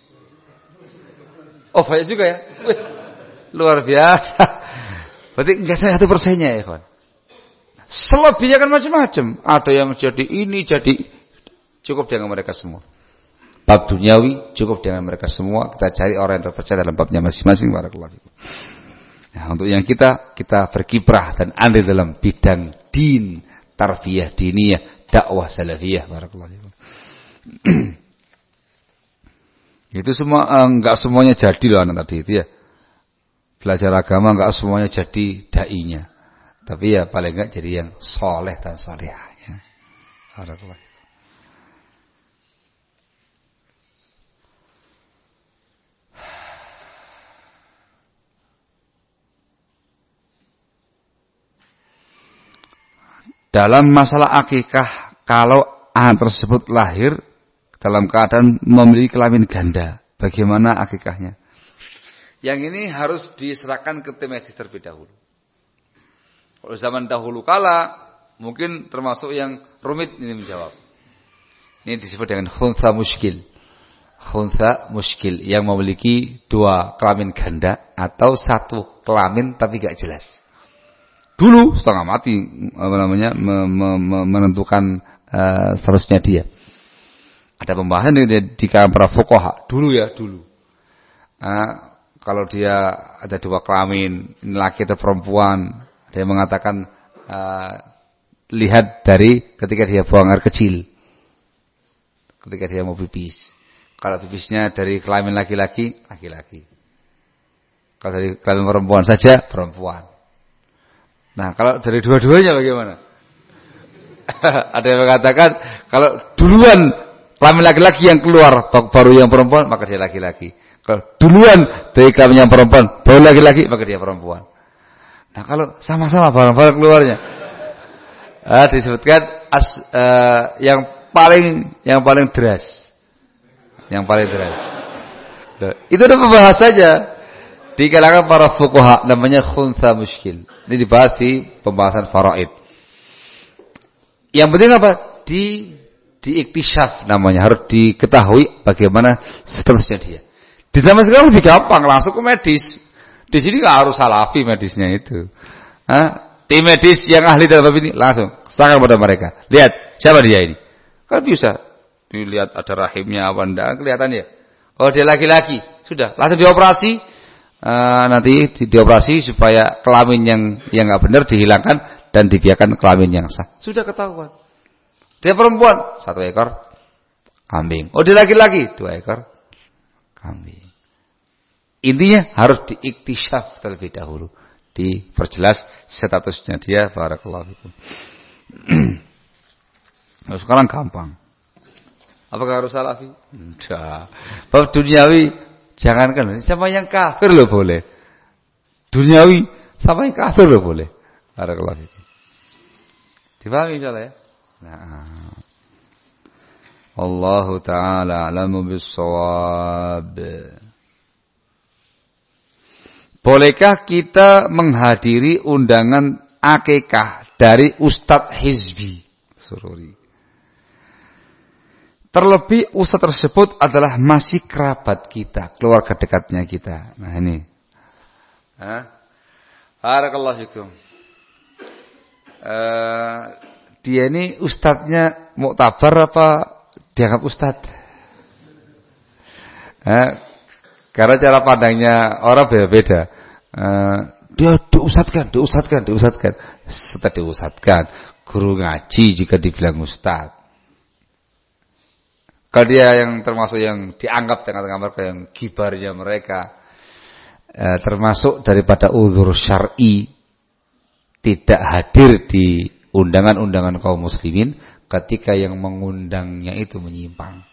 Oh banyak juga ya. Wih, luar biasa. Berarti enggak saya satu persennya ya kawan. Selebihnya kan macam-macam. Ada yang jadi ini jadi. Cukup dengan mereka semua. Bab duniawi cukup dengan mereka semua. Kita cari orang yang terpercaya dalam babnya masing-masing. Barakallahu fikum. Nah, untuk yang kita, kita berkiprah dan andil dalam bidang din, tarbiyah diniyah, dakwah salafiyah. Barakallahu fikum. Itu semua enggak semuanya jadi loh anak tadi itu ya. Belajar agama enggak semuanya jadi dai-nya. Tapi ya paling enggak jadi yang soleh dan solehahnya. Barakallahu fikum. Dalam masalah akikah kalau anak tersebut lahir dalam keadaan memiliki kelamin ganda, bagaimana akikahnya? Yang ini harus diserahkan ke tim medis terlebih dahulu. Kalau zaman dahulu kala, mungkin termasuk yang rumit ini menjawab. Ini disebut dengan khuntha muskil. Khuntha muskil yang memiliki dua kelamin ganda atau satu kelamin tapi gak jelas. Dulu setengah mati apa namanya me, me, me, menentukan uh, statusnya dia. Ada pembahasan di, di kalangan para fuqaha dulu ya dulu. Uh, kalau dia ada dua kelamin, laki atau perempuan, dia mengatakan uh, lihat dari ketika dia buang air kecil, ketika dia mau pipis. Kalau pipisnya dari kelamin laki-laki, laki-laki. Kalau dari kelamin perempuan saja, perempuan. Nah, kalau dari dua-duanya bagaimana? Ada yang mengatakan kalau duluan kelamin laki-laki yang keluar, baru yang perempuan, maka dia laki-laki. Kalau duluan dari kelamin yang perempuan, baru laki-laki, maka dia perempuan. Nah, kalau sama-sama bareng-bareng keluarnya, ah, disebutkan as, uh, yang paling yang paling deras, yang paling deras. Itu udah membahas saja di kalangan para fuqaha, namanya khuntha muskil. Ini dibahas di pembahasan faraid. Yang penting apa? Di diiktisyaf namanya, harus diketahui bagaimana statusnya dia. Di zaman sekarang lebih gampang, langsung ke medis. Di sini nggak harus salafi medisnya itu. Hah? Tim medis yang ahli dalam bab ini langsung serahkan pada mereka. Lihat siapa dia ini. Kan bisa dilihat ada rahimnya apa enggak, kelihatan ya. Oh dia laki-laki, sudah langsung dioperasi. Uh, nanti di, dioperasi supaya kelamin yang yang nggak benar dihilangkan dan dibiarkan kelamin yang sah. Sudah ketahuan. Dia perempuan, satu ekor kambing. Oh dia laki-laki, dua ekor kambing. Intinya harus diiktisyaf terlebih dahulu, diperjelas statusnya dia. Barakallahu fikum. Nah, sekarang gampang. Apakah harus salafi? Enggak. Bab duniawi jangankan, sama yang kafir loh boleh. Duniawi sama yang kafir loh boleh. Barakallahu fikum. Dipahami insyaallah ya? Nah. Allahu ta'ala a'lamu bis-shawab. Bolehkah kita menghadiri undangan akikah dari Ustadz Hizbi Sururi? Terlebih Ustadz tersebut adalah masih kerabat kita, keluarga dekatnya kita. Nah ini. Hah? Barakallahu fikum. Uh, dia ini ustadznya muktabar apa dianggap ustadz? Eh, karena cara pandangnya orang beda-beda. Eh, dia diustadzkan, diustadzkan, diustadzkan. Setelah diustadzkan, guru ngaji jika dibilang ustadz. Kalau dia yang termasuk yang dianggap tengah-tengah mereka, yang kibarnya mereka, eh, termasuk daripada uzur syar'i, tidak hadir di undangan-undangan kaum muslimin ketika yang mengundangnya itu menyimpang.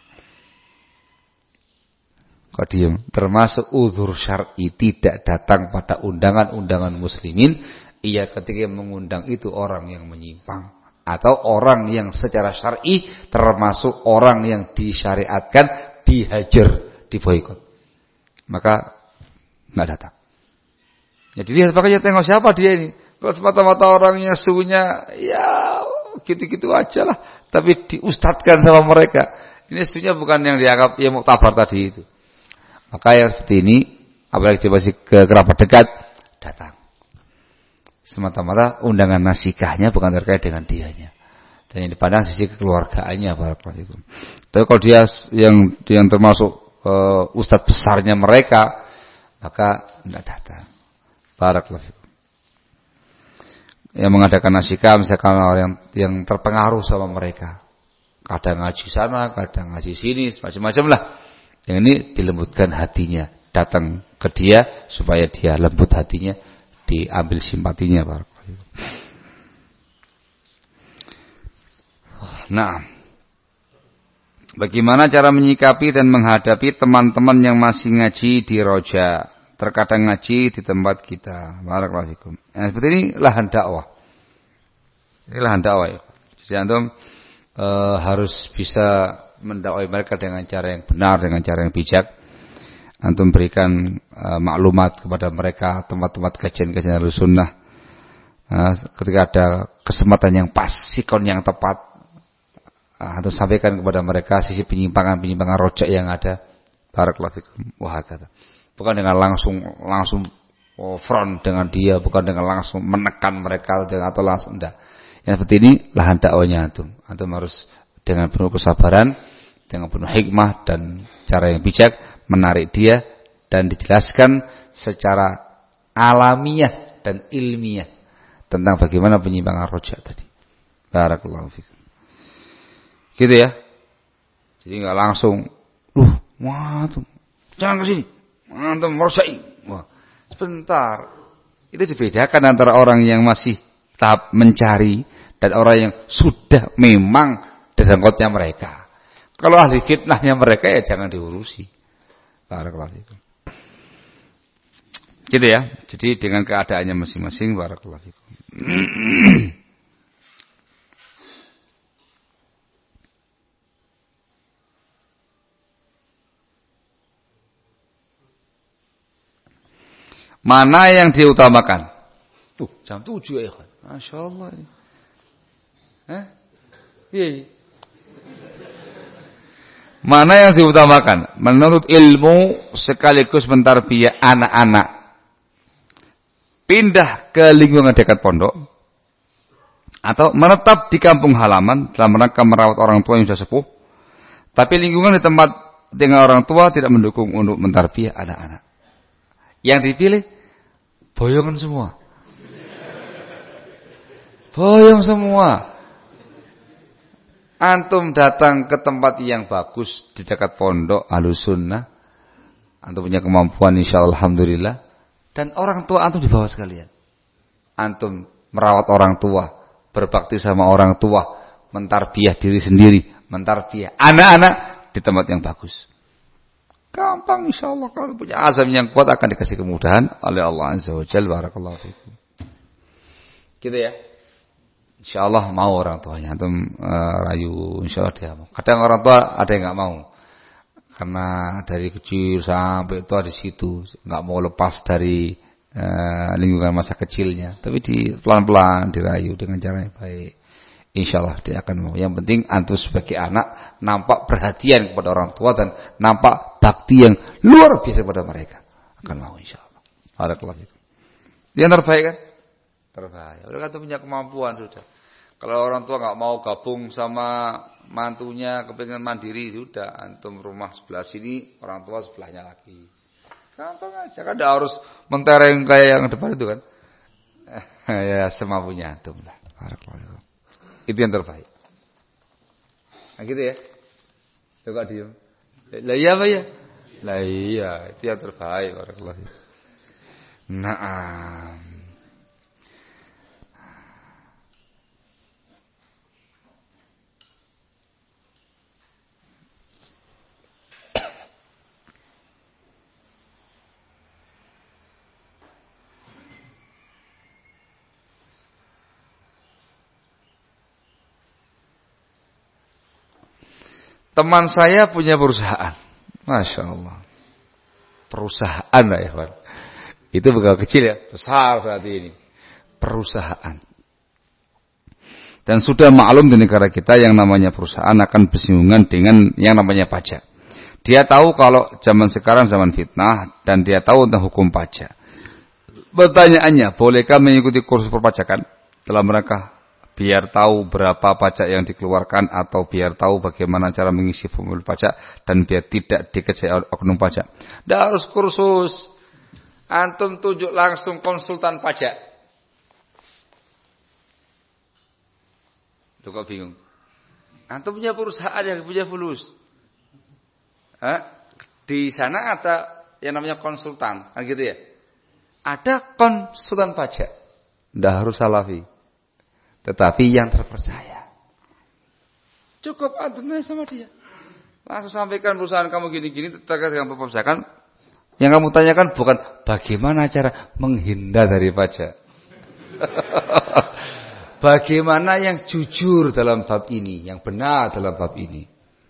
Kok diem? Termasuk uzur syar'i, tidak datang pada undangan-undangan muslimin, ia ketika yang mengundang itu orang yang menyimpang atau orang yang secara syar'i termasuk orang yang disyariatkan dihajar, diboikot. Maka enggak datang. Jadi lihat makanya tengok siapa dia ini. Kalau semata-mata orangnya suhunya ya gitu-gitu aja lah, tapi diustadkan sama mereka. Ini suhunya bukan yang dianggap yang muktabar tadi itu. Maka yang seperti ini, apalagi dia masih ke kerabat dekat, datang. Semata-mata undangan nasikahnya bukan terkait dengan dianya. Dan yang dipandang sisi kekeluargaannya. Barakallahu. Tapi kalau dia yang yang termasuk uh, ustadz besarnya mereka, maka tidak datang. Barakallahu. Yang mengadakan nasikah misalkan orang yang, yang terpengaruh sama mereka, kadang ngaji sana, kadang ngaji sini, macam-macam lah. Yang ini dilembutkan hatinya, datang ke dia supaya dia lembut hatinya, diambil simpatinya. Nah, bagaimana cara menyikapi dan menghadapi teman-teman yang masih ngaji di roja? Terkadang ngaji di tempat kita. Barakallahu fikum. Nah, seperti ini lahan dakwah. Ini lahan dakwah ya. Jadi antum uh, harus bisa mendakwai mereka dengan cara yang benar, dengan cara yang bijak. Antum berikan uh, maklumat kepada mereka tempat-tempat kajian-kajian Ahlussunnah. Uh, ketika ada kesempatan yang pas, sikon yang tepat, uh, antum sampaikan kepada mereka sisi penyimpangan-penyimpangan rojak yang ada. Barakallahu fikum. Wah, kata. Bukan dengan langsung langsung front dengan dia, bukan dengan langsung menekan mereka atau langsung enggak. Yang seperti ini lahan dakwahnya antum. Antum harus dengan penuh kesabaran, dengan penuh hikmah dan cara yang bijak menarik dia dan dijelaskan secara alamiah dan ilmiah tentang bagaimana penyimpangan rojak tadi. Barakallahu fikum. Gitu ya. Jadi enggak langsung, "Loh, wah, tuh, jangan ke sini. Antum merosai." Wah, sebentar. Itu dibedakan antara orang yang masih tahap mencari dan orang yang sudah memang desangkotnya mereka. Kalau ahli fitnahnya mereka ya jangan diurusi. Barakallahu fikum. Gitu ya. Jadi dengan keadaannya masing-masing. Barakallahu fikum. Mana yang diutamakan? Tuh, jam tujuh ya, kan. Masya Allah. Hah? Iya. Mana yang diutamakan? Menurut ilmu sekaligus mentarbiyah anak-anak. Pindah ke lingkungan dekat pondok. Atau menetap di kampung halaman dalam rangka merawat orang tua yang sudah sepuh. Tapi lingkungan di tempat dengan orang tua tidak mendukung untuk mentarbiyah anak-anak. Yang dipilih boyongan semua. Boyong semua. Antum datang ke tempat yang bagus di dekat pondok Ahlussunnah. Antum punya kemampuan insyaallah alhamdulillah. Dan orang tua antum dibawa sekalian. Antum merawat orang tua, berbakti sama orang tua, mentarbiyah diri sendiri, mentarbiyah anak-anak di tempat yang bagus. Gampang insyaallah, kalau punya azam yang kuat akan dikasih kemudahan oleh Allah Azza wa Jalla. Barakallahu fikum. Gitu ya. Insyaallah mau orang tuanya. Antum uh, rayu insyaallah dia mau. Kadang orang tua ada yang enggak mau. Karena dari kecil sampai tua di situ, enggak mau lepas dari uh, lingkungan masa kecilnya. Tapi di pelan-pelan dirayu dengan cara yang baik. Insyaallah dia akan mau. Yang penting antum sebagai anak nampak perhatian kepada orang tua dan nampak bakti yang luar biasa kepada mereka. Akan mau insyaallah. Barakallahu fikum. Yang terbaik kan? Terbaik. Udah kan punya kemampuan sudah. Kalau orang tua enggak mau gabung sama mantunya, kepingin mandiri, sudah antum rumah sebelah sini, orang tua sebelahnya lagi. Gampang aja kan, enggak harus mentereng kayak yang depan itu kan. Ya semampunya antum lah. Barakallahu. Itu yang terbaik. Nah gitu ya. Coba diem. Lah iya apa ya? Lah iya, itu yang terbaik. Barakallahu. Naam. Teman saya punya perusahaan. Masya Allah. Perusahaan lah ya Pak. Itu bukan kecil ya. Besar saat ini. Perusahaan. Dan sudah maklum di negara kita yang namanya perusahaan akan bersinggungan dengan yang namanya pajak. Dia tahu kalau zaman sekarang zaman fitnah. Dan dia tahu tentang hukum pajak. Pertanyaannya, bolehkah mengikuti kursus perpajakan dalam rangka biar tahu berapa pajak yang dikeluarkan atau biar tahu bagaimana cara mengisi formulir pajak dan biar tidak dikejar oknum pajak. Tidak harus kursus. Antum tunjuk langsung konsultan pajak. Tuh kok bingung. Antum punya perusahaan yang punya fulus. Hah? Di sana ada yang namanya konsultan, kan gitu ya? Ada konsultan pajak. Tidak harus salafi. Tetapi yang terpercaya. Cukup antum sama dia. Langsung sampaikan perusahaan kamu gini-gini terkait dengan perpajakan. Yang kamu tanyakan bukan bagaimana cara menghindar dari pajak. bagaimana yang jujur dalam bab ini, yang benar dalam bab ini.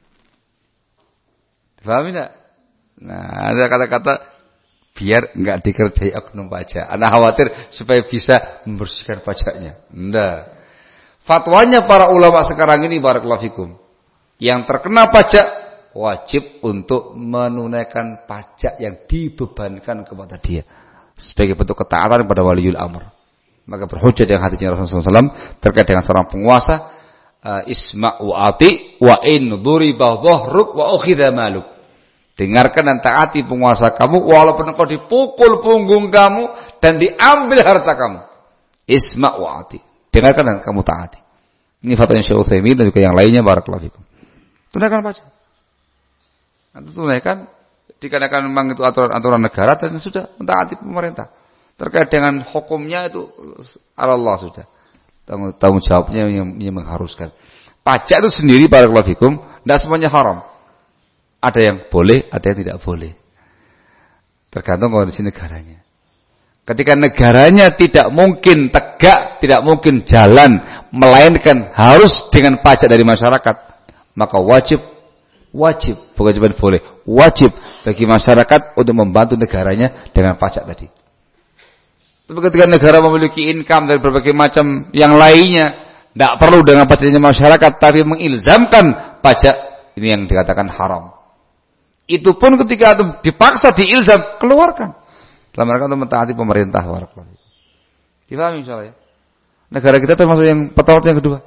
Paham tidak? Nah, ada kata-kata biar enggak dikerjai oknum pajak. Anak khawatir supaya bisa membersihkan pajaknya. Enggak. Fatwanya para ulama sekarang ini barakallahu fikum, yang terkena pajak wajib untuk menunaikan pajak yang dibebankan kepada dia sebagai bentuk ketaatan kepada waliul amr. Maka berhujjah dengan hadisnya Rasulullah shallallahu alaihi wasallam terkait dengan seorang penguasa, isma' wa ati wa in dhuriba dhahruk wa ukhidha maluk. Dengarkan dan taati penguasa kamu walaupun engkau dipukul punggung kamu dan diambil harta kamu. Isma' wa ati. Dengarkan dan kamu taati. Ini fatwanya Syekh Utsaimin dan juga yang lainnya barakallahu fikum. Tunaikan pajak. Nanti tunaikan dikarenakan memang itu aturan-aturan negara dan sudah mentaati pemerintah. Terkait dengan hukumnya itu Allah sudah. Tanggung, tanggung jawabnya yang, yang mengharuskan. Pajak itu sendiri barakallahu fikum tidak semuanya haram. Ada yang boleh, ada yang tidak boleh. Tergantung kondisi negaranya. Ketika negaranya tidak mungkin tegak, tidak mungkin jalan, melainkan harus dengan pajak dari masyarakat, maka wajib, wajib, bukan cuma boleh, wajib bagi masyarakat untuk membantu negaranya dengan pajak tadi. Tapi ketika negara memiliki income dari berbagai macam yang lainnya, tidak perlu dengan pajaknya masyarakat, tapi mengilzamkan pajak, ini yang dikatakan haram. Itu pun ketika itu dipaksa diilzam, keluarkan. Dalam rangka untuk mentaati pemerintah. Dipahami insyaallah ya? Negara kita termasuk yang petawat yang kedua.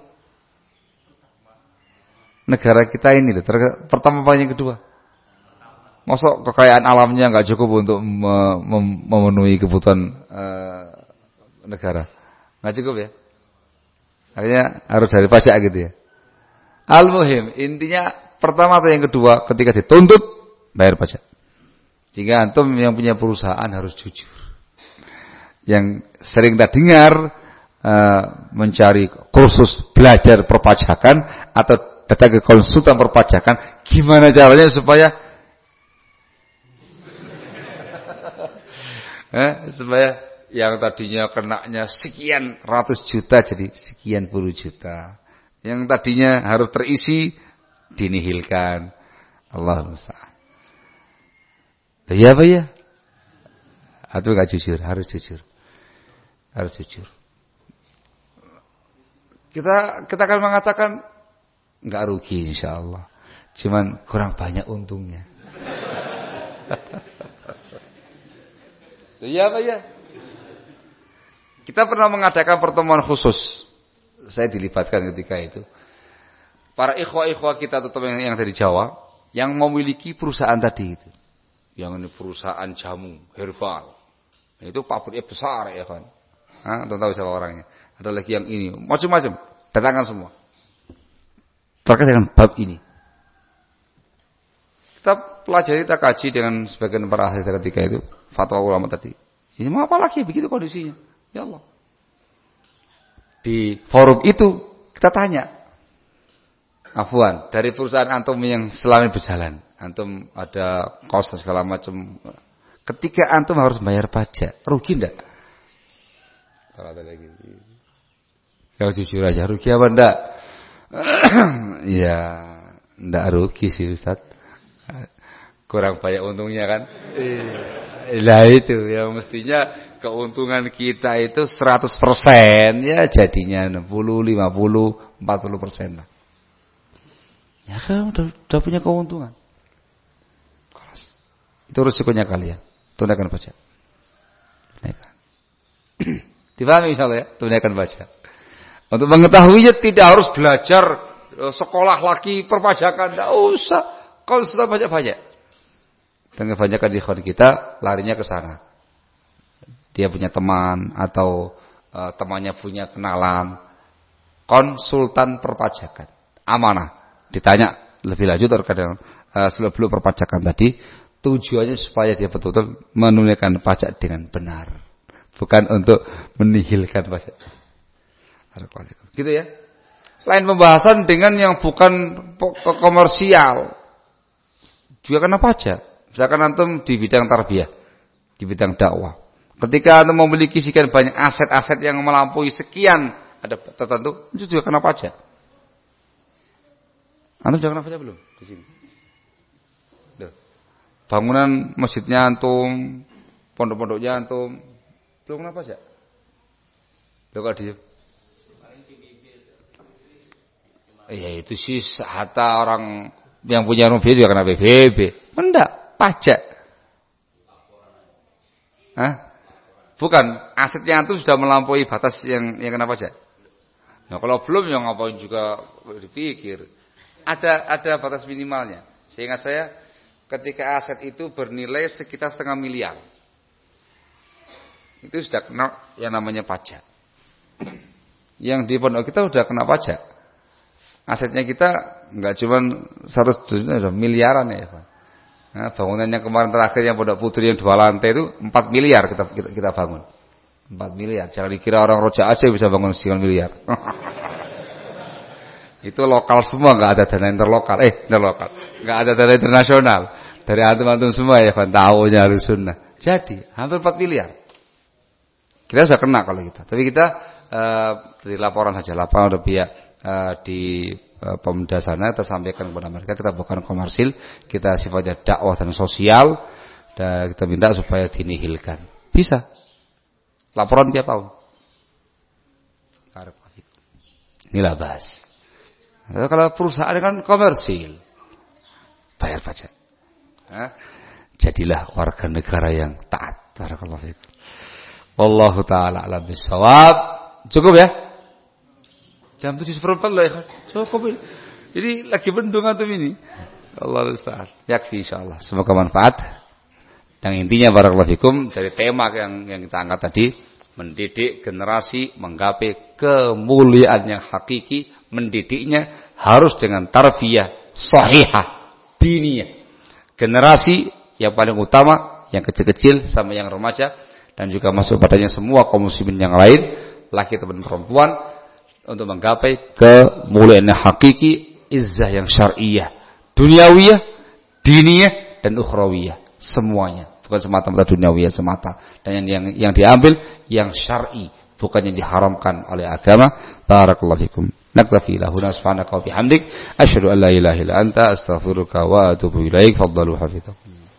Negara kita ini loh, pertama apa yang kedua? Masuk kekayaan alamnya nggak cukup untuk memenuhi kebutuhan uh, negara, nggak cukup ya. Akhirnya harus dari pajak gitu ya. Al-muhim intinya pertama atau yang kedua ketika dituntut bayar pajak. Jika antum yang punya perusahaan harus jujur. Yang sering kita dengar uh, mencari kursus belajar perpajakan atau datang ke konsultan perpajakan, gimana caranya supaya Eh, supaya yang tadinya kenanya sekian ratus juta jadi sekian puluh juta. Yang tadinya harus terisi dinihilkan. Allahumma musta'an. Ya apa ya? Atau enggak jujur, harus jujur. Harus jujur. Kita kita akan mengatakan enggak rugi insyaallah. Cuman kurang banyak untungnya. Iya Pak ya. Kita pernah mengadakan pertemuan khusus. Saya dilibatkan ketika itu. Para ikhwah-ikhwah kita terutama yang dari Jawa yang memiliki perusahaan tadi itu. Yang ini perusahaan jamu herbal. Itu pabriknya besar ya kan. Hah, tahu siapa orangnya. Ada lagi yang ini, macam-macam. Datangkan semua. Terkait dengan bab ini. Kita pelajari, kita kaji dengan sebagian para ahli ketika itu. Fatwa ulama tadi. Ini mau apa lagi begitu kondisinya? Ya Allah. Di forum itu kita tanya. Afwan, dari perusahaan antum yang selama ini berjalan, antum ada kos dan segala macam. Ketika antum harus bayar pajak, rugi enggak? Kalau ada lagi. Kalau jujur aja, rugi apa enggak? Ya, enggak rugi sih Ustaz. Kurang banyak untungnya kan? Lah itu ya mestinya keuntungan kita itu seratus persen ya jadinya enam puluh, lima puluh, empat puluh persen lah. Ya kan udah, udah punya keuntungan. Itu risikonya kalian. Tunaikan pajak. Tunaikan. Dipahami insyaallah ya? Tunaikan pajak. Untuk mengetahuinya tidak harus belajar sekolah lagi perpajakan, enggak usah. Kalau sudah banyak-banyak. Dan kebanyakan ikhwan kita larinya ke sana. Dia punya teman atau uh, temannya punya kenalan konsultan perpajakan. Amanah. Ditanya lebih lanjut terkait dengan uh, sebelum perpajakan tadi, tujuannya supaya dia betul-betul menunaikan pajak dengan benar. Bukan untuk menihilkan pajak. Gitu ya. Lain pembahasan dengan yang bukan komersial. Juga kena pajak. Misalkan antum di bidang tarbiyah, di bidang dakwah. Ketika antum memiliki sekian banyak aset-aset yang melampaui sekian ada tertentu, itu juga kena pajak. Antum sudah kena pajak belum di sini? Loh. Bangunan masjidnya antum, pondok-pondoknya antum, belum kena pajak? Loh kok dia? Ya itu sih hatta orang yang punya rumah juga kena B B B. Enggak, pajak. Hah? Bukan, asetnya itu sudah melampaui batas yang yang kena pajak. Nah, kalau belum yang ngapain juga dipikir. Ada ada batas minimalnya. Sehingga saya ketika aset itu bernilai sekitar setengah miliar. Itu sudah kena yang namanya pajak. Yang di pondok kita sudah kena pajak. Asetnya kita enggak cuma seratus miliaran ya, Pak. Nah, bangunannya kemarin terakhir yang Pondok Putri yang dua lantai itu empat miliar kita kita, kita bangun. empat miliar. Jangan dikira orang Roja aja bisa bangun sekian miliar. Itu lokal semua, enggak ada dana interlokal. Eh, interlokal. Enggak ada dana internasional. Dari antum-antum semua ya, Pak, taunya Ahlussunnah. Jadi, hampir empat miliar. Kita sudah kena kalau kita. Tapi kita uh, dari laporan saja, laporan ada pihak uh, di Pemda sana kita sampaikan kepada mereka, kita bukan komersil, kita sifatnya dakwah dan sosial, dan kita minta supaya dinihilkan. Bisa. Laporan tiap tahun. Inilah bahas. Kalau perusahaan kan komersil, bayar pajak. Nah, jadilah warga negara yang taat. Barakallahu fiikum. Wallahu taala a'lam bissawab. Cukup ya? Jam tujuh seperempat lah ya. Cukup. Jadi lagi bendung antum ini. Allah Ustaz. Yakfi insyaallah. Semoga manfaat. Dan intinya barakallahu fikum dari tema yang yang kita angkat tadi, mendidik generasi menggapai kemuliaan yang hakiki, mendidiknya harus dengan tarbiyah sahihah diniyah. Generasi yang paling utama, yang kecil-kecil sama yang remaja, dan juga masuk padanya semua kaum muslimin yang lain, laki ataupun perempuan, untuk menggapai kemuliaan yang hakiki, izzah yang syar'iyah, duniawiyah, diniyah, dan ukhrawiyah, semuanya, bukan semata-mata duniawiyah semata, dan yang yang, yang diambil yang syar'i, bukan yang diharamkan oleh agama. Barakallahu fikum. Naktafi lahuna subhanaka wa bihamdik asyhadu an la ilaha illa anta astaghfiruka wa atubu ilaik. Faddalu hafizakum.